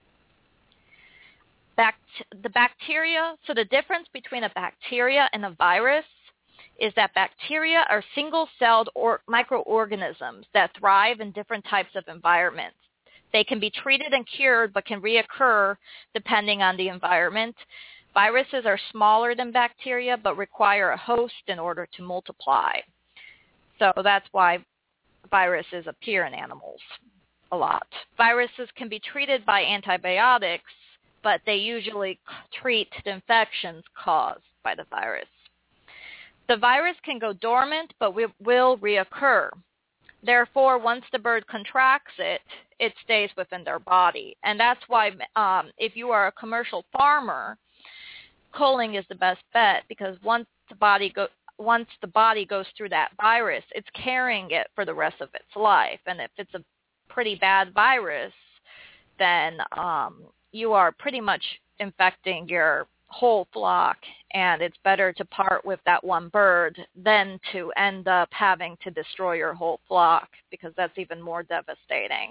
Bact- the bacteria, so the difference between a bacteria and a virus is that bacteria are single-celled or microorganisms that thrive in different types of environments. They can be treated and cured, but can reoccur depending on the environment. Viruses are smaller than bacteria, but require a host in order to multiply. So that's why viruses appear in animals a lot. Viruses can be treated by antibiotics, but they usually treat the infections caused by the virus. The virus can go dormant, but will reoccur. Therefore, once the bird contracts it, it stays within their body. And that's why um, if you are a commercial farmer, culling is the best bet, because once the body go, once the body goes through that virus, it's carrying it for the rest of its life. And if it's a pretty bad virus, then um, you are pretty much infecting your whole flock, and it's better to part with that one bird than to end up having to destroy your whole flock, because that's even more devastating.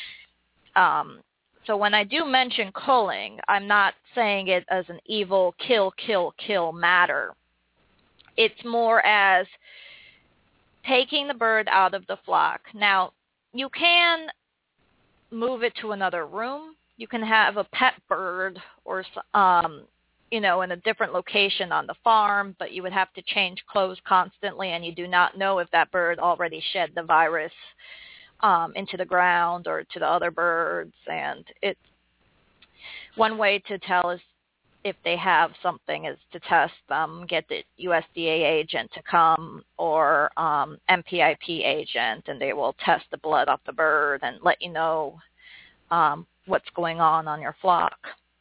Um, so when I do mention culling, I'm not saying it as an evil kill, kill, kill matter. It's more as taking the bird out of the flock. Now, you can move it to another room. You can have a pet bird or um, you know, in a different location on the farm, but you would have to change clothes constantly, and you do not know if that bird already shed the virus um, into the ground or to the other birds. And it's one way to tell is if they have something is to test them, get the U S D A agent to come, or um, M P I P agent, and they will test the blood off the bird and let you know um, what's going on on your flock.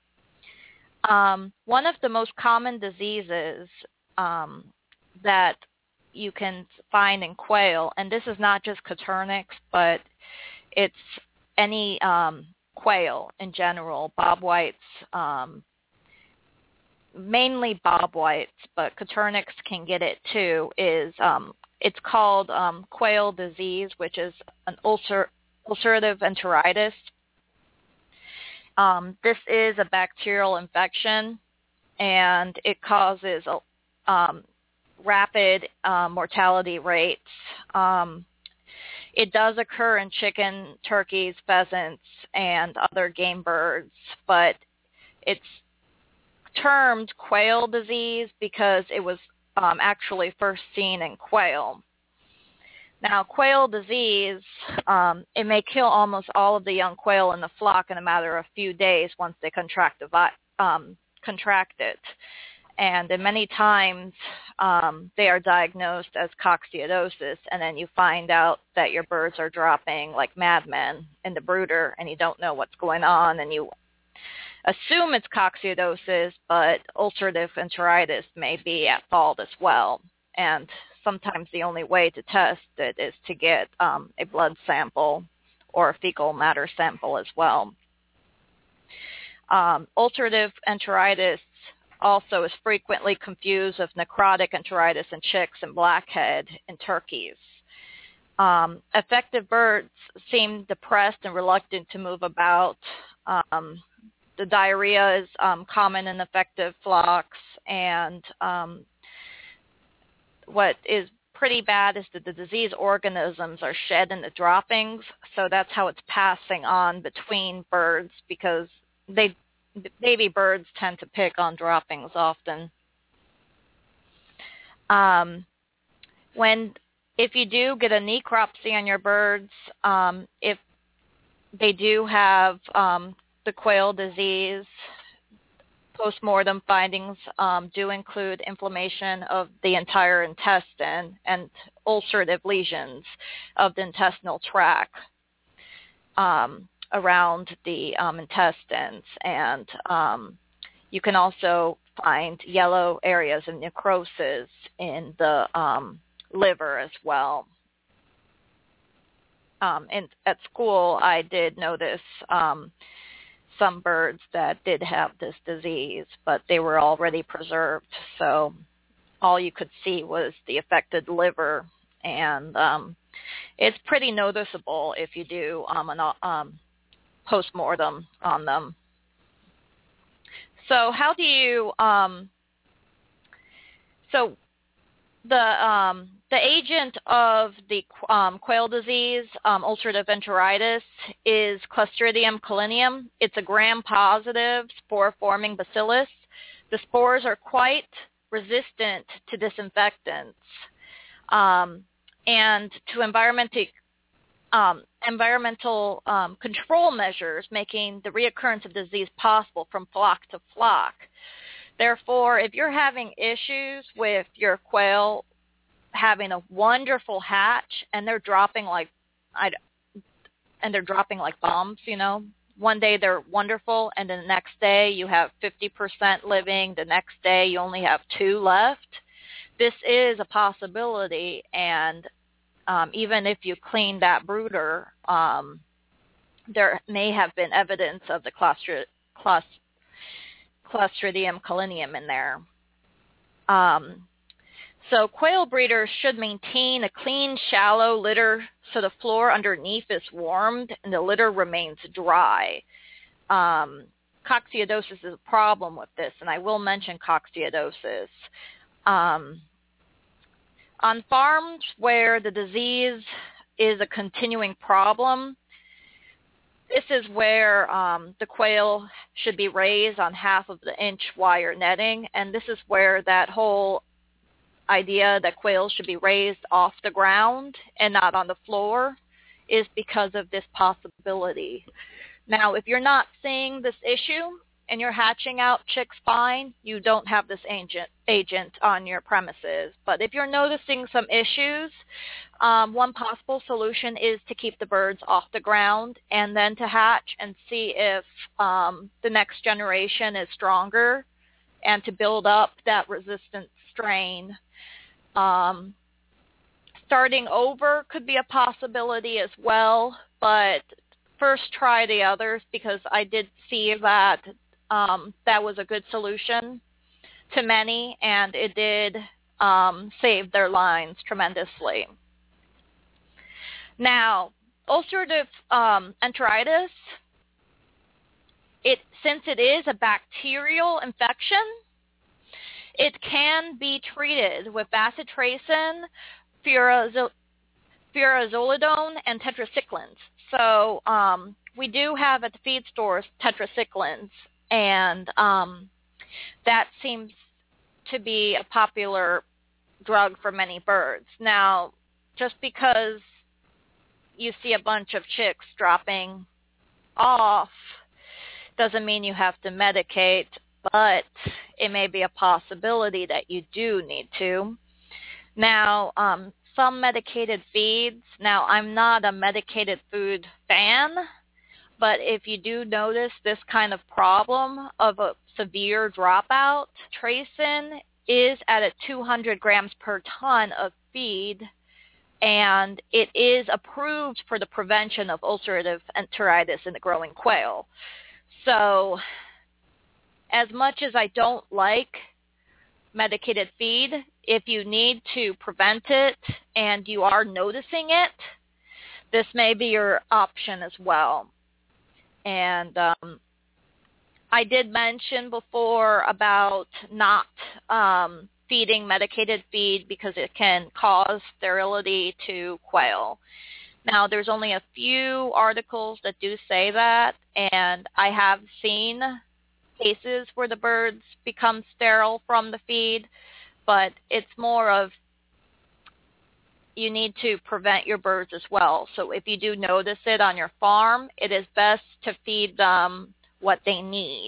Um, one of the most common diseases um, that you can find in quail, and this is not just Coturnix, but it's any um, quail in general, bobwhites, um, mainly bobwhites, but Coturnix can get it too, is um, it's called um, quail disease, which is an ulcer, ulcerative enteritis. Um, this is a bacterial infection, and it causes um, rapid uh, mortality rates. Um, it does occur in chicken, turkeys, pheasants, and other game birds, but it's termed quail disease because it was um, actually first seen in quail. Now, quail disease, um, it may kill almost all of the young quail in the flock in a matter of a few days once they contract, the vi- um, contract it. And then many times um, they are diagnosed as coccidiosis, and then you find out that your birds are dropping like madmen in the brooder, and you don't know what's going on, and you assume it's coccidiosis, but ulcerative enteritis may be at fault as well. And sometimes the only way to test it is to get um, a blood sample or a fecal matter sample as well. Um, ulcerative enteritis also is frequently confused with necrotic enteritis in chicks and blackhead in turkeys. Um, affected birds seem depressed and reluctant to move about. Um, the diarrhea is um, common in affected flocks, and um, what is pretty bad is that the disease organisms are shed in the droppings, so that's how it's passing on between birds, because they baby birds tend to pick on droppings often. Um, when if you do get a necropsy on your birds, um, if they do have um, the quail disease, postmortem findings um, do include inflammation of the entire intestine and ulcerative lesions of the intestinal tract um, around the um, intestines. And um, you can also find yellow areas of necrosis in the um, liver as well. Um, and at school, I did notice um, some birds that did have this disease, but they were already preserved, so all you could see was the affected liver, and um, it's pretty noticeable if you do um, an um, post-mortem on them. So how do you, um, so the um, the agent of the um, quail disease, um, ulcerative enteritis, is Clostridium culinium. It's a gram-positive spore-forming bacillus. The spores are quite resistant to disinfectants um, and to environmental um, environmental um, control measures, making the reoccurrence of disease possible from flock to flock. Therefore, if you're having issues with your quail having a wonderful hatch and they're dropping like, I, and they're dropping like bombs, you know, one day they're wonderful, and then the next day you have fifty percent living. The next day you only have two left. This is a possibility, and um, even if you clean that brooder, um, there may have been evidence of the Clostri- Clostri- Clostridium culinium in there. Um, so quail breeders should maintain a clean, shallow litter so the floor underneath is warmed and the litter remains dry. Um, coccidiosis is a problem with this, and I will mention coccidiosis. Um, on farms where the disease is a continuing problem, this is where um, the quail should be raised on half of the inch wire netting, and this is where that whole idea that quails should be raised off the ground and not on the floor is because of this possibility. Now, if you're not seeing this issue and you're hatching out chicks fine, you don't have this agent, agent on your premises. But if you're noticing some issues, um, one possible solution is to keep the birds off the ground and then to hatch and see if um, the next generation is stronger and to build up that resistant strain. Um, starting over could be a possibility as well, but first try the others, because I did see that um, that was a good solution to many, and it did um, save their lines tremendously. Now, ulcerative um, enteritis, it, since it is a bacterial infection, it can be treated with bacitracin, furazol- furazolidone, and tetracyclines. So um, we do have at the feed stores tetracyclines, and um, that seems to be a popular drug for many birds. Now, just because you see a bunch of chicks dropping off doesn't mean you have to medicate, but it may be a possibility that you do need to. Now, um, some medicated feeds, now I'm not a medicated food fan, but if you do notice this kind of problem of a severe dropout, tracin is at a two hundred grams per ton of feed, and it is approved for the prevention of ulcerative enteritis in the growing quail. So as much as I don't like medicated feed, if you need to prevent it and you are noticing it, this may be your option as well. And um, I did mention before about not um, feeding medicated feed because it can cause sterility to quail. Now, there's only a few articles that do say that, and I have seen cases where the birds become sterile from the feed, but it's more of you need to prevent your birds as well. So if you do notice it on your farm, it is best to feed them what they need.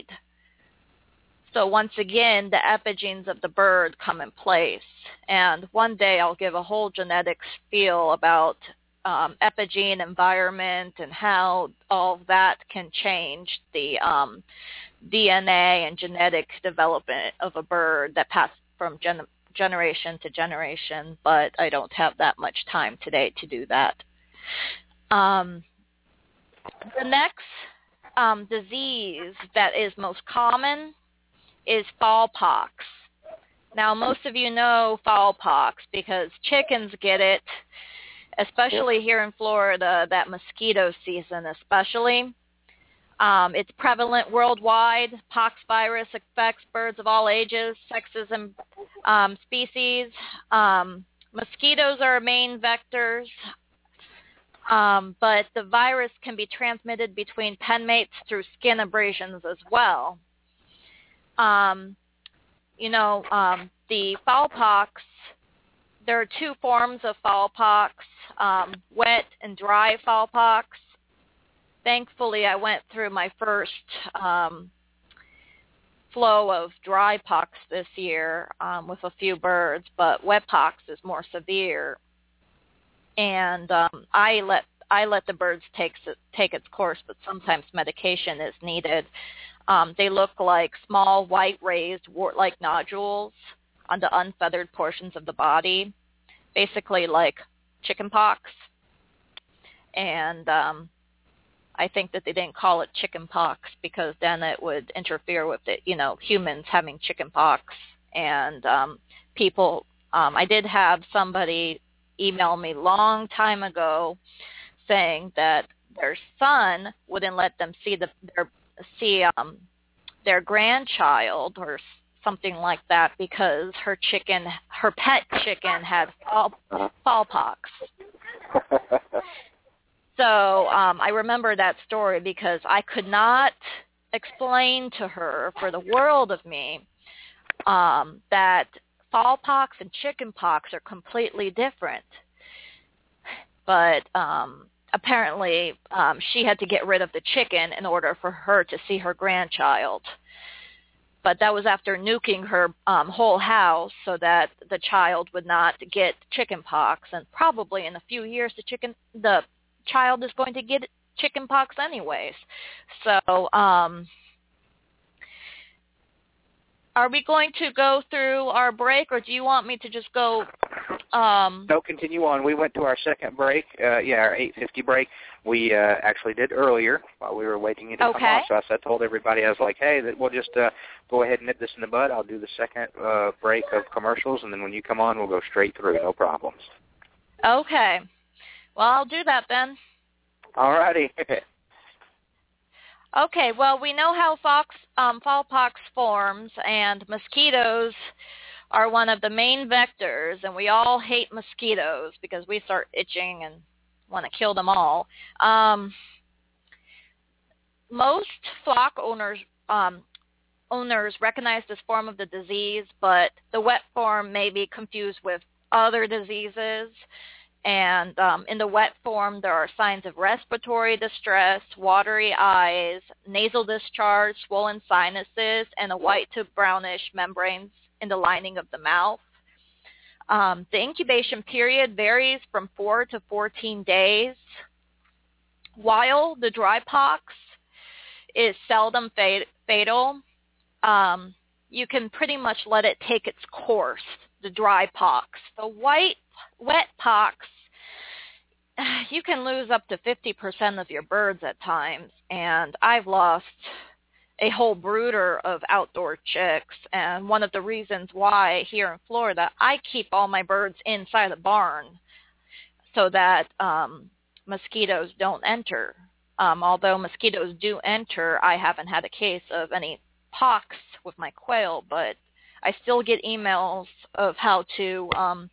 So once again, the epigenes of the bird come in place. And one day I'll give a whole genetics spiel about um, epigene environment and how all of that can change the um, D N A and genetic development of a bird that passed from gen- generation to generation, but I don't have that much time today to do that. Um, the next um, disease that is most common is fowlpox. Now, most of you know fowlpox because chickens get it, especially here in Florida, that mosquito season especially. Um, it's prevalent worldwide. Pox virus affects birds of all ages, sexes, and um, species. Um, mosquitoes are main vectors, um, but the virus can be transmitted between pen mates through skin abrasions as well. Um, you know, um, the fowlpox, there are two forms of fowlpox, um, wet and dry fowlpox. Thankfully, I went through my first um, flow of dry pox this year um, with a few birds, but wet pox is more severe. And um, I let I let the birds take take its course, but sometimes medication is needed. Um, they look like small white raised wart-like nodules on the unfeathered portions of the body, basically like chicken pox. And um, I think that they didn't call it chicken pox because then it would interfere with the, you know, humans having chicken pox and um, people. Um, I did have somebody email me a long time ago saying that their son wouldn't let them see the their see um, their grandchild or something like that because her chicken, her pet chicken, had fall, fowlpox. So um, I remember that story because I could not explain to her for the world of me um, that fowlpox and chickenpox are completely different. But um, apparently um, she had to get rid of the chicken in order for her to see her grandchild. But that was after nuking her um, whole house so that the child would not get chickenpox. And probably in a few years, the chicken the child is going to get chickenpox anyways. So um, are we going to go through our break, or do you want me to just go? Um, no, continue on. We went to our second break. Uh, yeah, our eight fifty break. We uh, actually did earlier while we were waiting you to okay. come on. So I said, told everybody, I was like, hey, that we'll just uh, go ahead and nip this in the bud. I'll do the second uh, break of commercials, and then when you come on, we'll go straight through. No problems. Okay. Well, I'll do that then. All righty. Okay, well, we know how fox, um, fowlpox forms, and mosquitoes are one of the main vectors, and we all hate mosquitoes because we start itching and want to kill them all. Um, most flock owners um, owners recognize this form of the disease, but the wet form may be confused with other diseases. And um, in the wet form, there are signs of respiratory distress, watery eyes, nasal discharge, swollen sinuses, and a white to brownish membranes in the lining of the mouth. Um, the incubation period varies from four to fourteen days, while the dry pox is seldom fatal. Um, you can pretty much let it take its course, the dry pox. The white, wet pox, you can lose up to fifty percent of your birds at times, and I've lost a whole brooder of outdoor chicks, and one of the reasons why here in Florida I keep all my birds inside the barn so that um, mosquitoes don't enter. Um, although mosquitoes do enter, I haven't had a case of any pox with my quail, but I still get emails of how to, um,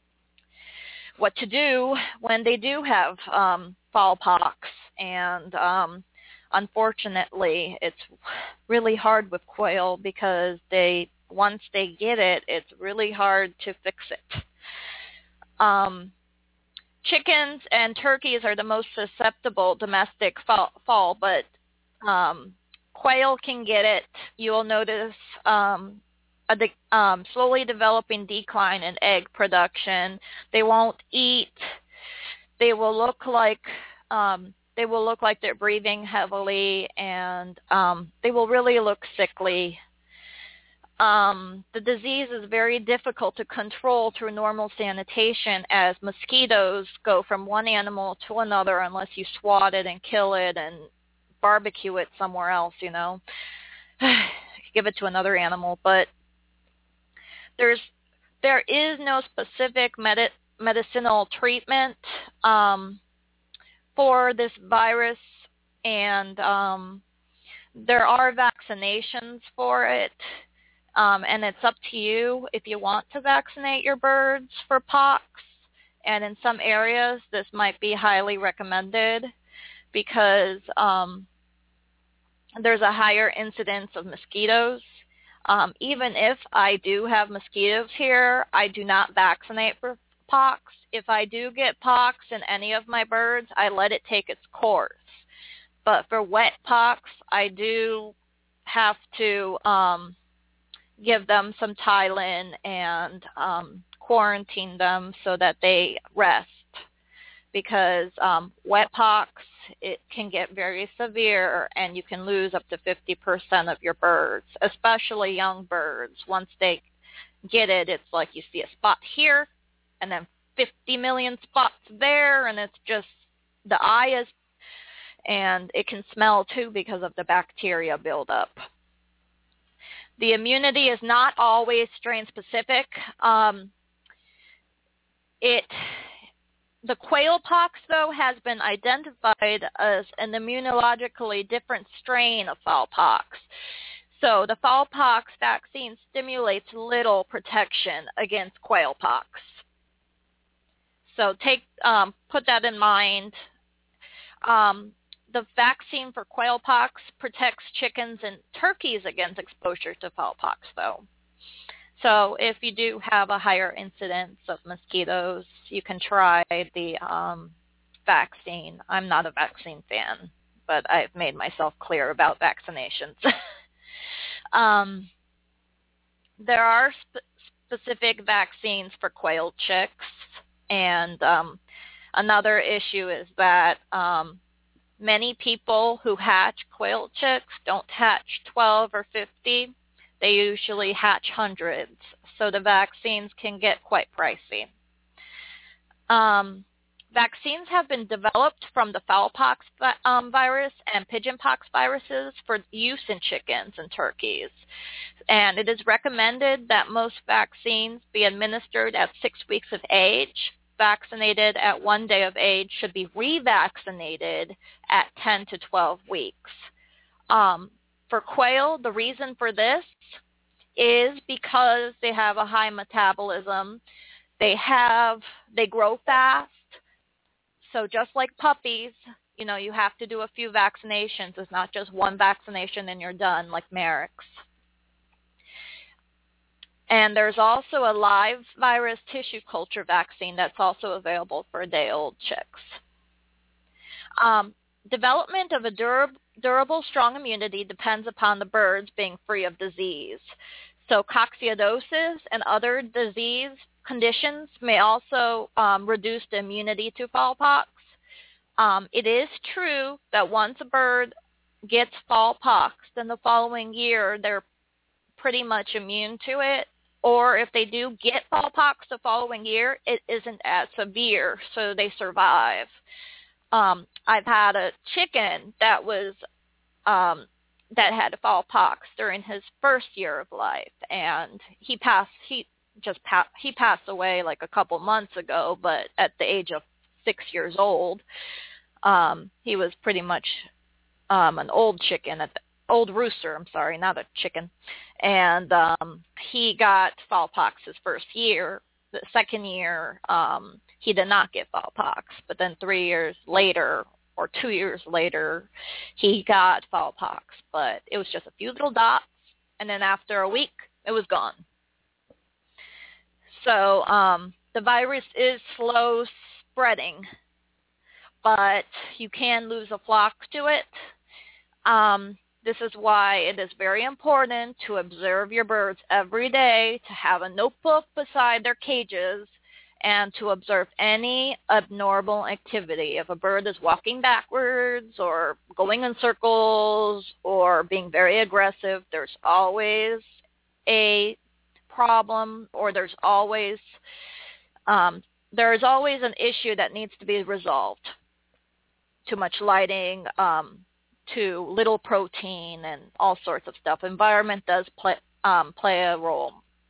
what to do when they do have um, fowl pox, and um, unfortunately, it's really hard with quail because they, once they get it, it's really hard to fix it. Um, chickens and turkeys are the most susceptible domestic fowl, but um, quail can get it. You'll notice um, a de- um, slowly developing decline in egg production. They won't eat. They will look like um, they will look like they're breathing heavily, and um, they will really look sickly. Um, the disease is very difficult to control through normal sanitation, as mosquitoes go from one animal to another unless you swat it and kill it and barbecue it somewhere else, you know. Give it to another animal. But there's there is no specific medi- medicinal treatment um, for this virus, and um, there are vaccinations for it. Um, and it's up to you if you want to vaccinate your birds for pox. And in some areas, this might be highly recommended because um, there's a higher incidence of mosquitoes. Um, even if I do have mosquitoes here, I do not vaccinate for pox. If I do get pox in any of my birds, I let it take its course. But for wet pox, I do have to um, give them some Tylenol and um, quarantine them so that they rest, because um, wet pox, it can get very severe and you can lose up to fifty percent of your birds, especially young birds. Once they get it, it's like you see a spot here and then fifty million spots there, and it's just the eye is, and it can smell too because of the bacteria buildup. The immunity is not always strain specific. Um, it, the quail pox, though, has been identified as an immunologically different strain of fowl pox. So the fowl pox vaccine stimulates little protection against quail pox. So take um, put that in mind. Um, The vaccine for quail pox protects chickens and turkeys against exposure to fowl pox, though. So if you do have a higher incidence of mosquitoes, you can try the um, vaccine. I'm not a vaccine fan, but I've made myself clear about vaccinations. um, there are sp- specific vaccines for quail chicks, and um, another issue is that um, many people who hatch quail chicks don't hatch twelve or fifty. They usually hatch hundreds, so the vaccines can get quite pricey. Um, vaccines have been developed from the fowlpox um, virus and pigeonpox viruses for use in chickens and turkeys. And it is recommended that most vaccines be administered at six weeks of age. Vaccinated at one day of age should be revaccinated at ten to twelve weeks. Um, for quail, the reason for this is because they have a high metabolism. They have, they grow fast. So just like puppies, you know, you have to do a few vaccinations. It's not just one vaccination and you're done, like Merrick's. And there's also a live virus tissue culture vaccine that's also available for day-old chicks. Um, development of a durable, durable, strong immunity depends upon the birds being free of disease. So coccidiosis and other disease conditions may also um, reduce the immunity to fowlpox. Um, it is true that once a bird gets fowlpox, then the following year they're pretty much immune to it. Or if they do get fowlpox the following year, it isn't as severe, so they survive. Um, I've had a chicken that was um, that had fowlpox during his first year of life, and he passed. He just pa- he passed away like a couple months ago, but at the age of six years old, um, he was pretty much um, an old chicken at the old rooster, I'm sorry, not a chicken. And um, he got fowlpox his first year. The second year, um, he did not get fowlpox. But then three years later, or two years later, he got fowlpox. But it was just a few little dots. And then after a week, it was gone. So um, the virus is slow spreading, but you can lose a flock to it. Um, This is why it is very important to observe your birds every day, to have a notebook beside their cages, and to observe any abnormal activity. If a bird is walking backwards or going in circles or being very aggressive, there's always a problem, or there's always um, there is always an issue that needs to be resolved. Too much lighting, um, to little protein and all sorts of stuff. Environment does play um, play a role.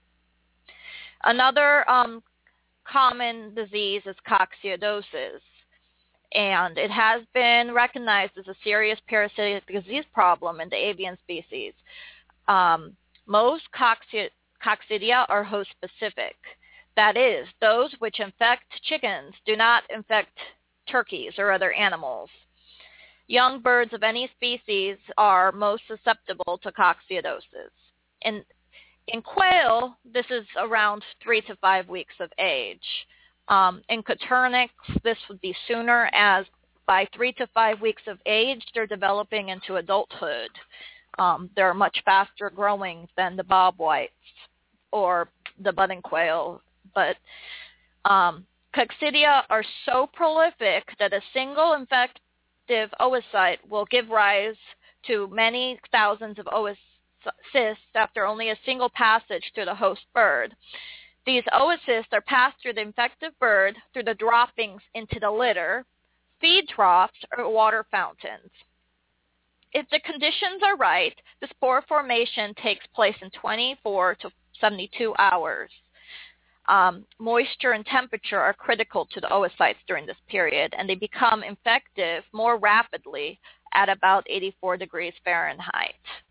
Another um, common disease is coccidiosis, and it has been recognized as a serious parasitic disease problem in the avian species. Um, most coccid- coccidia are host-specific. That is, those which infect chickens do not infect turkeys or other animals. Young birds of any species are most susceptible to coccidiosis. In, in quail, this is around three to five weeks of age. Um, in coturnix, this would be sooner, as by three to five weeks of age, they're developing into adulthood. Um, they're much faster growing than the bobwhites or the budding quail. But um, coccidia are so prolific that a single infect oocyte will give rise to many thousands of oocysts after only a single passage through the host bird. These oocysts are passed through the infected bird through the droppings into the litter, feed troughs, or water fountains. If the conditions are right, the spore formation takes place in twenty-four to seventy-two hours. Um, moisture and temperature are critical to the oocytes during this period, and they become infective more rapidly at about eighty-four degrees Fahrenheit.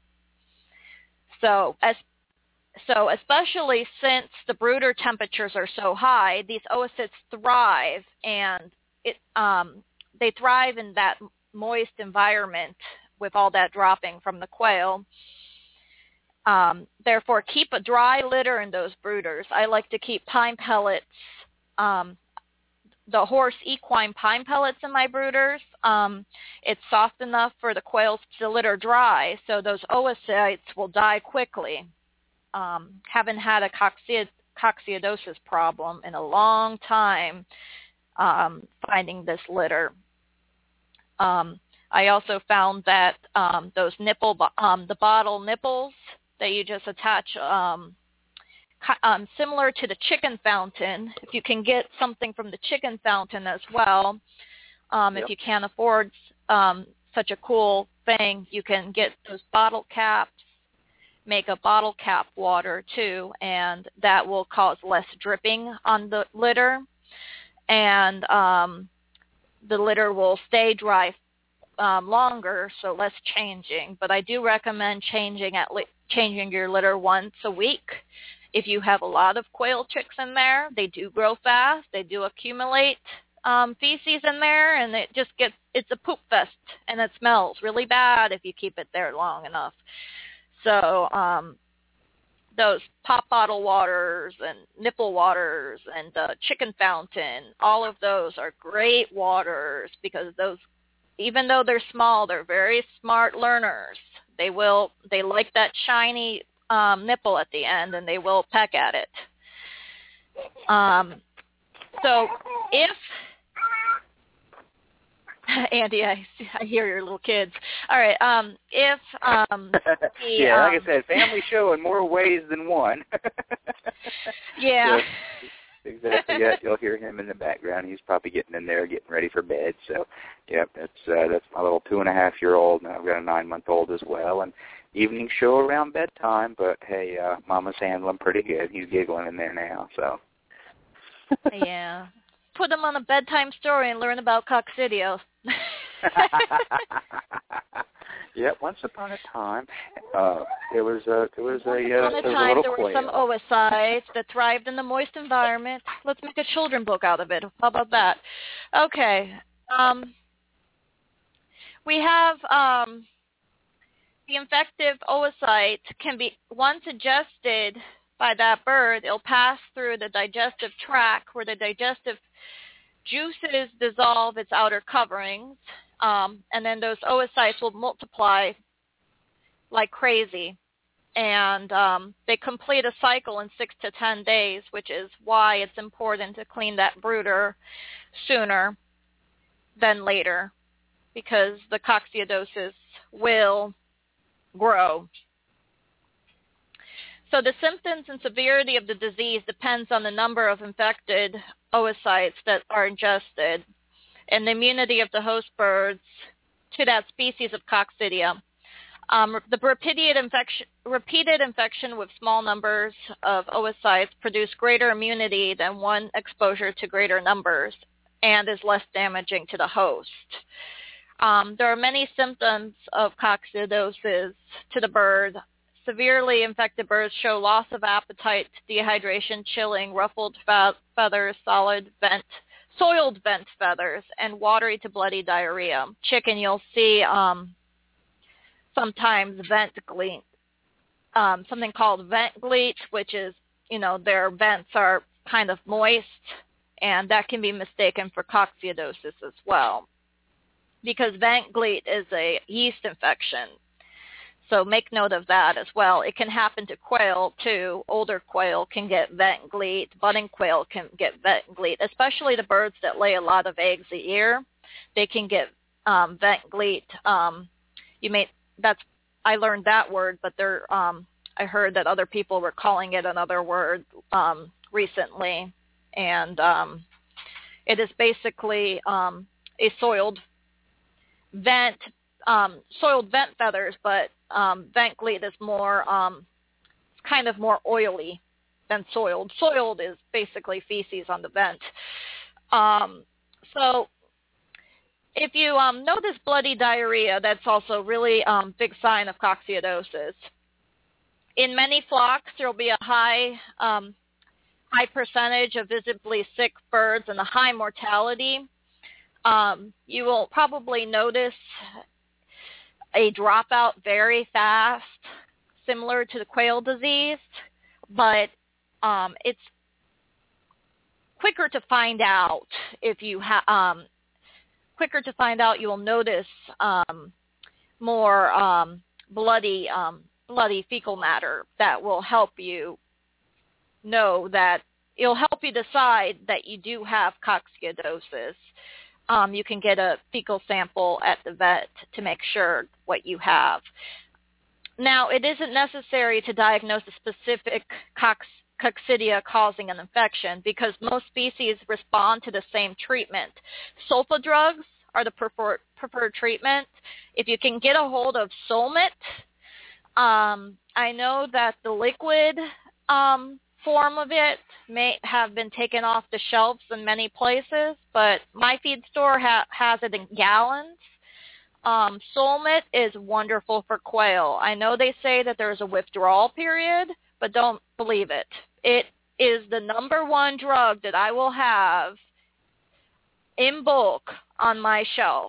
So, as, so especially since the brooder temperatures are so high, these oocytes thrive, and it, um, they thrive in that moist environment with all that dropping from the quail. Um, therefore, keep a dry litter in those brooders. I like to keep pine pellets, um, the horse equine pine pellets in my brooders. Um, it's soft enough for the quails to litter dry, so those oocytes will die quickly. Um, haven't had a coccid- coccidiosis problem in a long time um, finding this litter. Um, I also found that um, those nipple, um, the bottle nipples that you just attach, um, um, similar to the chicken fountain. If you can get something from the chicken fountain as well, um, yep. If you can't afford um, such a cool thing, you can get those bottle caps, make a bottle cap water too, and that will cause less dripping on the litter, and um, the litter will stay dry um, longer, so less changing. But I do recommend changing at li- changing your litter once a week. If you have a lot of quail chicks in there, they do grow fast. They do accumulate um, feces in there, and it just gets, it's a poop fest, and it smells really bad if you keep it there long enough. So um, those pop bottle waters and nipple waters and the chicken fountain, all of those are great waters because those, even though they're small, they're very smart learners. They will, they like that shiny um, nipple at the end, and they will peck at it. Um, so if, Andy, I, I hear your little kids. All right. Um, if um, the, yeah, like um, I said, family show in more ways than one. yeah. Yes, exactly. Yeah, you'll hear him in the background. He's probably getting in there, getting ready for bed. So, yep, that's uh, that's my little two and a half year old, and I've got a nine month old as well. And evening show around bedtime, but hey, uh, Mama's handling pretty good. He's giggling in there now. So. Yeah. Put him on a bedtime story and learn about coccidios. Yep. Once upon a time, uh, there was a there was a, Once uh, upon a there was time, a little there were quail. some oocytes that thrived in the moist environment. Let's make a children book out of it. How about that? Okay. Um, we have um, the infective oocyte can be, once ingested by that bird, it'll pass through the digestive tract where the digestive juices dissolve its outer coverings, um, and then those oocytes will multiply like crazy. And um, they complete a cycle in six to ten days, which is why it's important to clean that brooder sooner than later, because the coccidiosis will grow. So the symptoms and severity of the disease depends on the number of infected oocytes that are ingested and the immunity of the host birds to that species of coccidia. Um, the repeated infection, repeated infection with small numbers of oocytes produce greater immunity than one exposure to greater numbers and is less damaging to the host. Um, there are many symptoms of coccidiosis to the bird. Severely infected birds show loss of appetite, dehydration, chilling, ruffled fe- feathers, solid vent, soiled vent feathers, and watery to bloody diarrhea. Chicken, you'll see um, sometimes vent gleat, um, something called vent gleat, which is, you know, their vents are kind of moist, and that can be mistaken for coccidiosis as well, because vent gleat is a yeast infection. So make note of that as well. It can happen to quail, too. Older quail can get vent gleat. Budding quail can get vent gleat, especially the birds that lay a lot of eggs a year. They can get um, vent gleat. Um, you may that's I learned that word, but there um, I heard that other people were calling it another word um, recently, and um, it is basically um, a soiled vent. Um, soiled vent feathers, but um, vent gleat is more um, kind of more oily than soiled. Soiled is basically feces on the vent. Um, so if you um, notice bloody diarrhea, that's also really um, big sign of coccidiosis. In many flocks, there will be a high um, high percentage of visibly sick birds and a high mortality. Um, you will probably notice a dropout very fast, similar to the quail disease, but um, it's quicker to find out if you have, um, quicker to find out you will notice um, more um, bloody, um, bloody fecal matter that will help you know that, it'll help you decide that you do have coccidiosis. Um, you can get a fecal sample at the vet to make sure what you have. Now, it isn't necessary to diagnose a specific cox- coccidia causing an infection because most species respond to the same treatment. Sulfa drugs are the preferred, preferred treatment. If you can get a hold of Solmet, um, I know that the liquid um, form of it may have been taken off the shelves in many places, but my feed store ha- has it in gallons. um, Solmit is wonderful for quail. I know they say that there's a withdrawal period, but don't believe it. It is the number one drug that I will have in bulk on my shelf.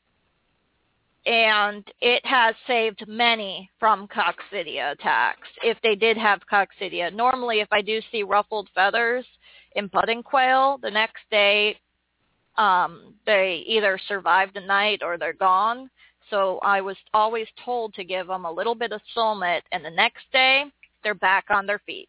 And it has saved many from coccidia attacks, if they did have coccidia. Normally, if I do see ruffled feathers in budding quail, the next day um, they either survive the night or they're gone. So I was always told to give them a little bit of Solmit, and the next day they're back on their feet.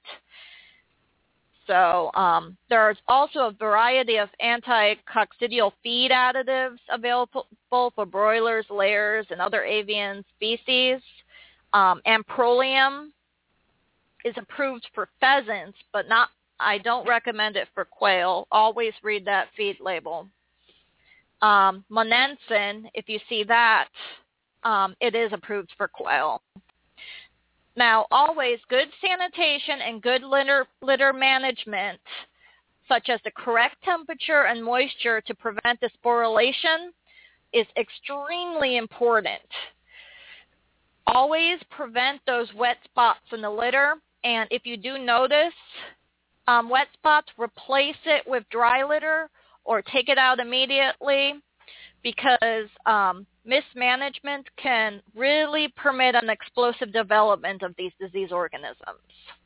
So um, there's also a variety of anti-coccidial feed additives available for broilers, layers, and other avian species. Um, Amprolium is approved for pheasants, but not. I don't recommend it for quail. Always read that feed label. Um, Monensin, if you see that, um, it is approved for quail. Now, always good sanitation and good litter, litter management, such as the correct temperature and moisture to prevent sporulation, is extremely important. Always prevent those wet spots in the litter, and if you do notice um, wet spots, replace it with dry litter or take it out immediately, because um, mismanagement can really permit an explosive development of these disease organisms.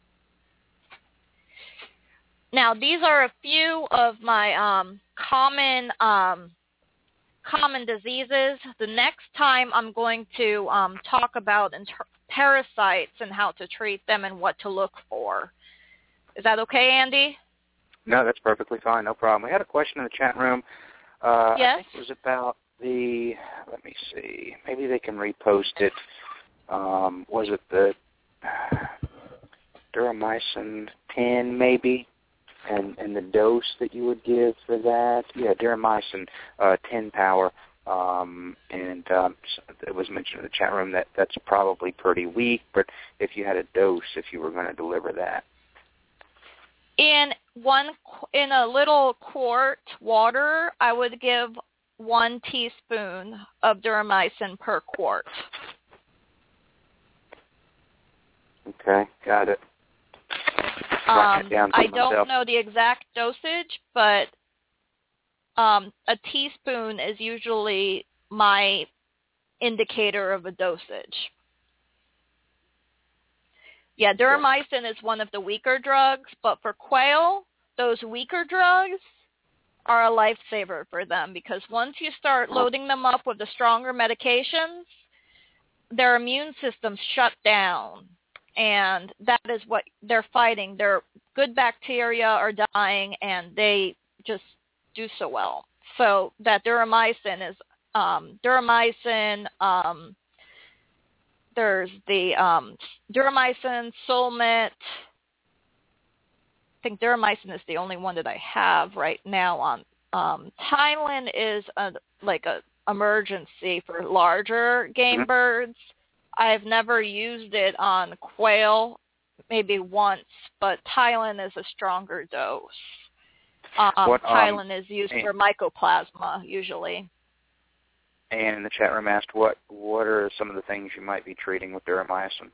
Now, these are a few of my um, common um, common diseases. The next time I'm going to um, talk about inter- parasites and how to treat them and what to look for. Is that okay, Andy? No, that's perfectly fine. No problem. We had a question in the chat room. Uh, yes? I think it was about the, let me see, maybe they can repost it. Um, was it the uh, Duramycin ten maybe? And and the dose that you would give for that? Yeah, Duramycin uh, ten power. Um, and um, it was mentioned in the chat room that that's probably pretty weak, but if you had a dose, if you were going to deliver that. In one, in a little quart water, I would give one teaspoon of Duramycin per quart. Okay, got it. Um, I don't myself. know the exact dosage, but um, a teaspoon is usually my indicator of a dosage. Yeah, Duramycin is one of the weaker drugs, but for quail, those weaker drugs are a lifesaver for them, because once you start loading them up with the stronger medications, their immune systems shut down, and that is what they're fighting. Their good bacteria are dying, and they just do so well. So that Duramycin is um, Duramycin. Um, there's the um, Duramycin, Solmit. I think Duramycin is the only one that I have right now on. Um, Tylen is a, like a emergency for larger game mm-hmm. birds. I've never used it on quail, maybe once, but Tylen is a stronger dose. Um, what, um, Tylen is used and, for mycoplasma usually. And in the chat room asked, what what are some of the things you might be treating with Duramycin?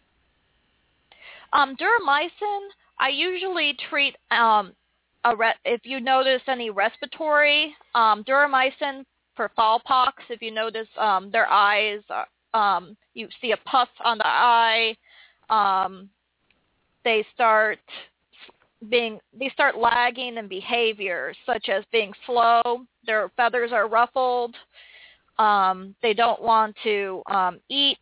Um, Duramycin, I usually treat, um, a re- if you notice any respiratory, um, Duramycin for fowlpox, if you notice um, their eyes, are, um, you see a pus on the eye, um, they start being, they start lagging in behavior, such as being slow, their feathers are ruffled, um, they don't want to um, eat.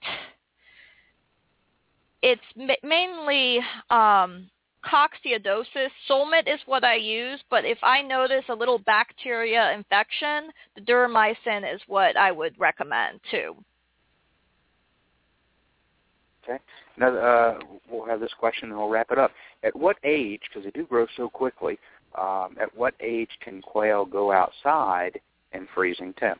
It's ma- mainly um, coccidiosis. Solmit is what I use, but if I notice a little bacteria infection, the Duramycin is what I would recommend too. Okay. Now, uh, we'll have this question and we'll wrap it up. At what age, because they do grow so quickly, um, at what age can quail go outside in freezing temps?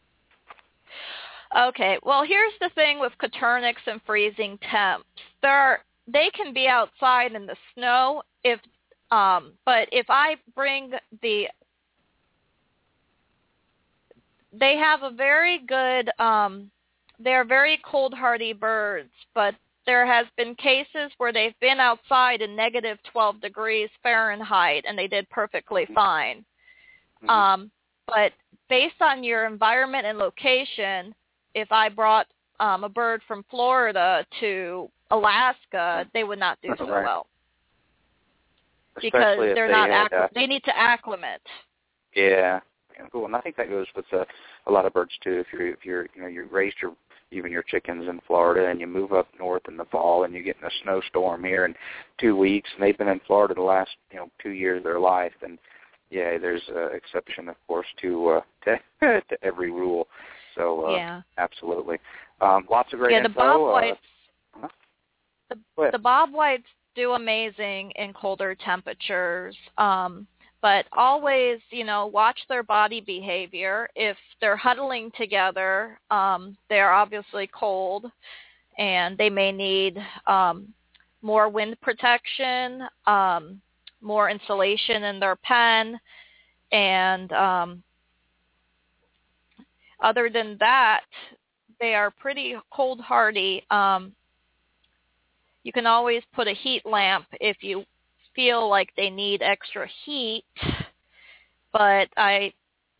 Okay, well, here's the thing with Coturnix and freezing temps. They're, they can be outside in the snow, if, um, but if I bring the they have a very good, um, they're very cold hardy birds, but there has been cases where they've been outside in negative twelve degrees Fahrenheit and they did perfectly fine. Mm-hmm. Um, but based on your environment and location, if I brought um, a bird from Florida to Alaska, they would not do so right. well. Because they're they not had, acclim- uh, they need to acclimate. Yeah, cool. And I think that goes with uh, a lot of birds too. If you're if you're you know you raised your even your chickens in Florida and you move up north in the fall and you get in a snowstorm here in two weeks and they've been in Florida the last you know two years of their life, then yeah, there's an uh, exception of course to uh, to, to every rule. So uh, yeah, absolutely. Um, lots of great yeah, the info. Bob whites, uh, huh? the, the Bob whites do amazing in colder temperatures. Um, but always, you know, watch their body behavior. If they're huddling together, um, they're obviously cold, and they may need um, more wind protection, um, more insulation in their pen, and um, other than that, they are pretty cold hardy. Um, you can always put a heat lamp if you feel like they need extra heat, but I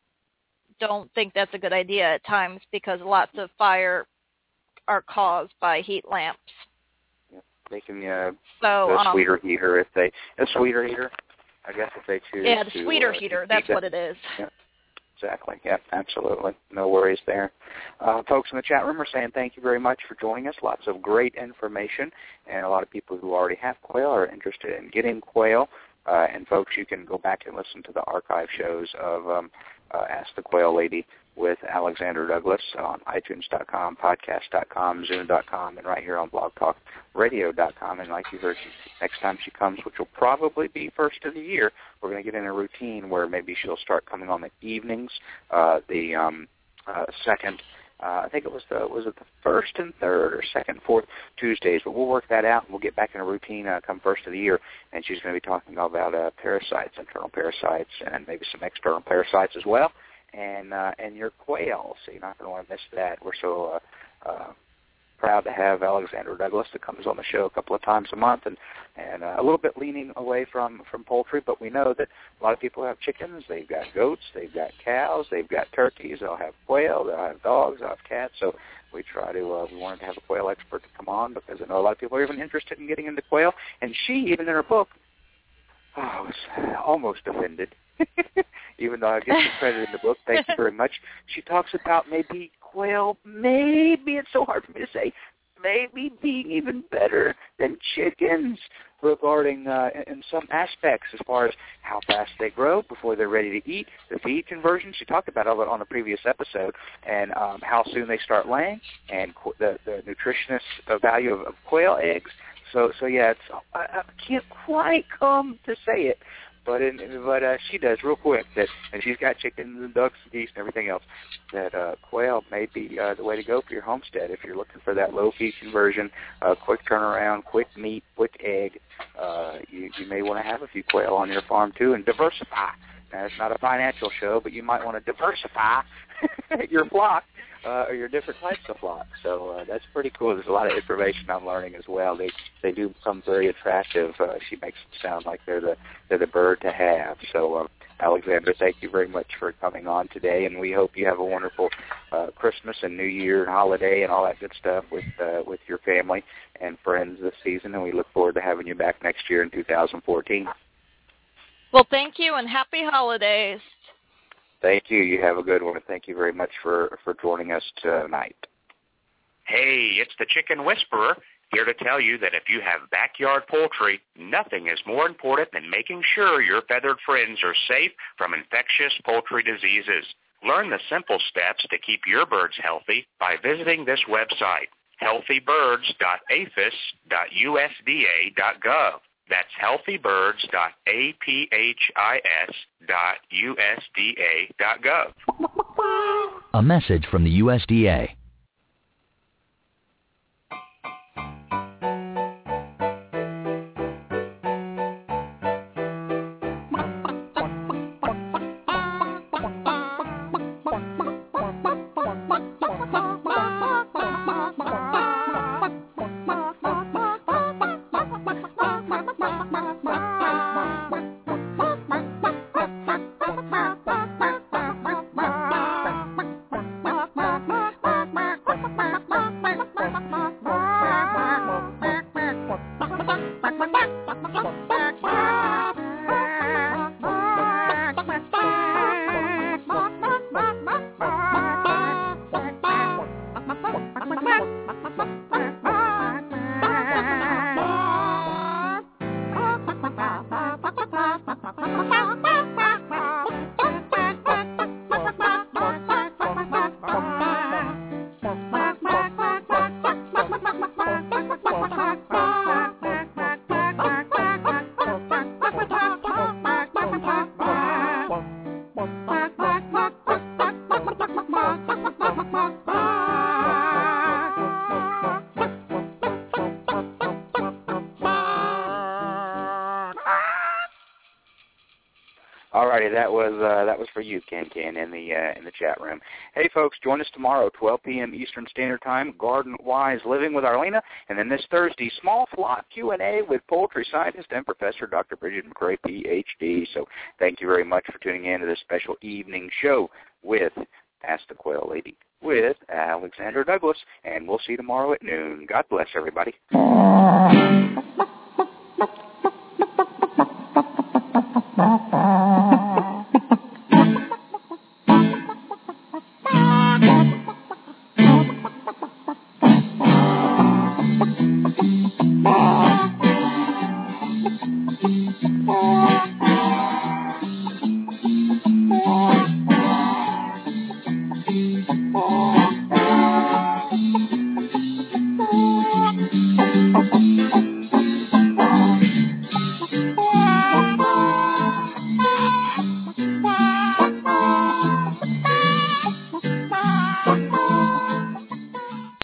don't think that's a good idea at times because lots of fire are caused by heat lamps. Yeah, they can uh, so, the um, sweeter heater if they a sweeter heater, I guess if they choose. Yeah, the to, sweeter uh, heater. That's it. what it is. Yeah. Exactly. Yeah, absolutely. No worries there. Uh, folks in the chat room are saying thank you very much for joining us. Lots of great information, and a lot of people who already have quail are interested in getting quail. Uh, and, folks, you can go back and listen to the archive shows of um, uh, Ask the Quail Lady with Alexandra Douglas on iTunes dot com, podcast dot com, Zoom dot com, and right here on blog talk radio dot com. And like you heard, next time she comes, which will probably be first of the year, we're going to get in a routine where maybe she'll start coming on the evenings, uh, the um, uh, second, uh, I think it was the was it the first and third or second, fourth Tuesdays, but we'll work that out and we'll get back in a routine uh, come first of the year, and she's going to be talking about uh, parasites, internal parasites, and maybe some external parasites as well. And uh, and your quail, so you're not going to want to miss that. We're so uh, uh, proud to have Alexandra Douglas that comes on the show a couple of times a month, and and uh, a little bit leaning away from, from poultry, but we know that a lot of people have chickens, they've got goats, they've got cows, they've got turkeys, they'll have quail, they'll have dogs, they'll have cats, so we try to, uh, we wanted to have a quail expert to come on because I know a lot of people are even interested in getting into quail, and she, even in her book, oh, was almost offended. Even though I get some credit in the book, thank you very much. She talks about maybe quail, maybe, it's so hard for me to say, maybe being even better than chickens regarding uh, in some aspects as far as how fast they grow before they're ready to eat, the feed conversion. She talked about all that on a previous episode, and um, how soon they start laying, and qu- the, the nutritionist value of, of quail eggs. So, so yeah, it's, I, I can't quite come to say it, but in, but uh, she does real quick that, and she's got chickens and ducks and geese and everything else, that uh, quail may be uh, the way to go for your homestead if you're looking for that low feed conversion, uh, quick turnaround, quick meat, quick egg. Uh, you, you may want to have a few quail on your farm too and diversify. Now, it's not a financial show, but you might want to diversify your flock. Uh, or your different types of flocks. So uh, that's pretty cool. There's a lot of information I'm learning as well. They they do become very attractive. Uh, she makes them sound like they're the they're the bird to have. So uh, Alexandra, thank you very much for coming on today, and we hope you have a wonderful uh, Christmas and New Year and holiday and all that good stuff with uh, with your family and friends this season. And we look forward to having you back next year in two thousand fourteen. Well, thank you and happy holidays. Thank you. You have a good one. Thank you very much for, for joining us tonight. Hey, it's the Chicken Whisperer, here to tell you that if you have backyard poultry, nothing is more important than making sure your feathered friends are safe from infectious poultry diseases. Learn the simple steps to keep your birds healthy by visiting this website, healthy birds dot a f i s dot u s d a dot gov. That's healthy birds dot a p h i s dot u s d a dot gov. A message from the U S D A. righty, that was uh, that was for you, Ken Ken, in the uh, in the chat room. Hey, folks, join us tomorrow, twelve p.m. Eastern Standard Time, Garden Wise Living with Arlena, and then this Thursday, Small Flock Q and A with poultry scientist and Professor Doctor Bridget McCrae, P H D. So thank you very much for tuning in to this special evening show with Ask the Quail Lady with Alexander Douglas, and we'll see you tomorrow at noon. God bless everybody. Thank you.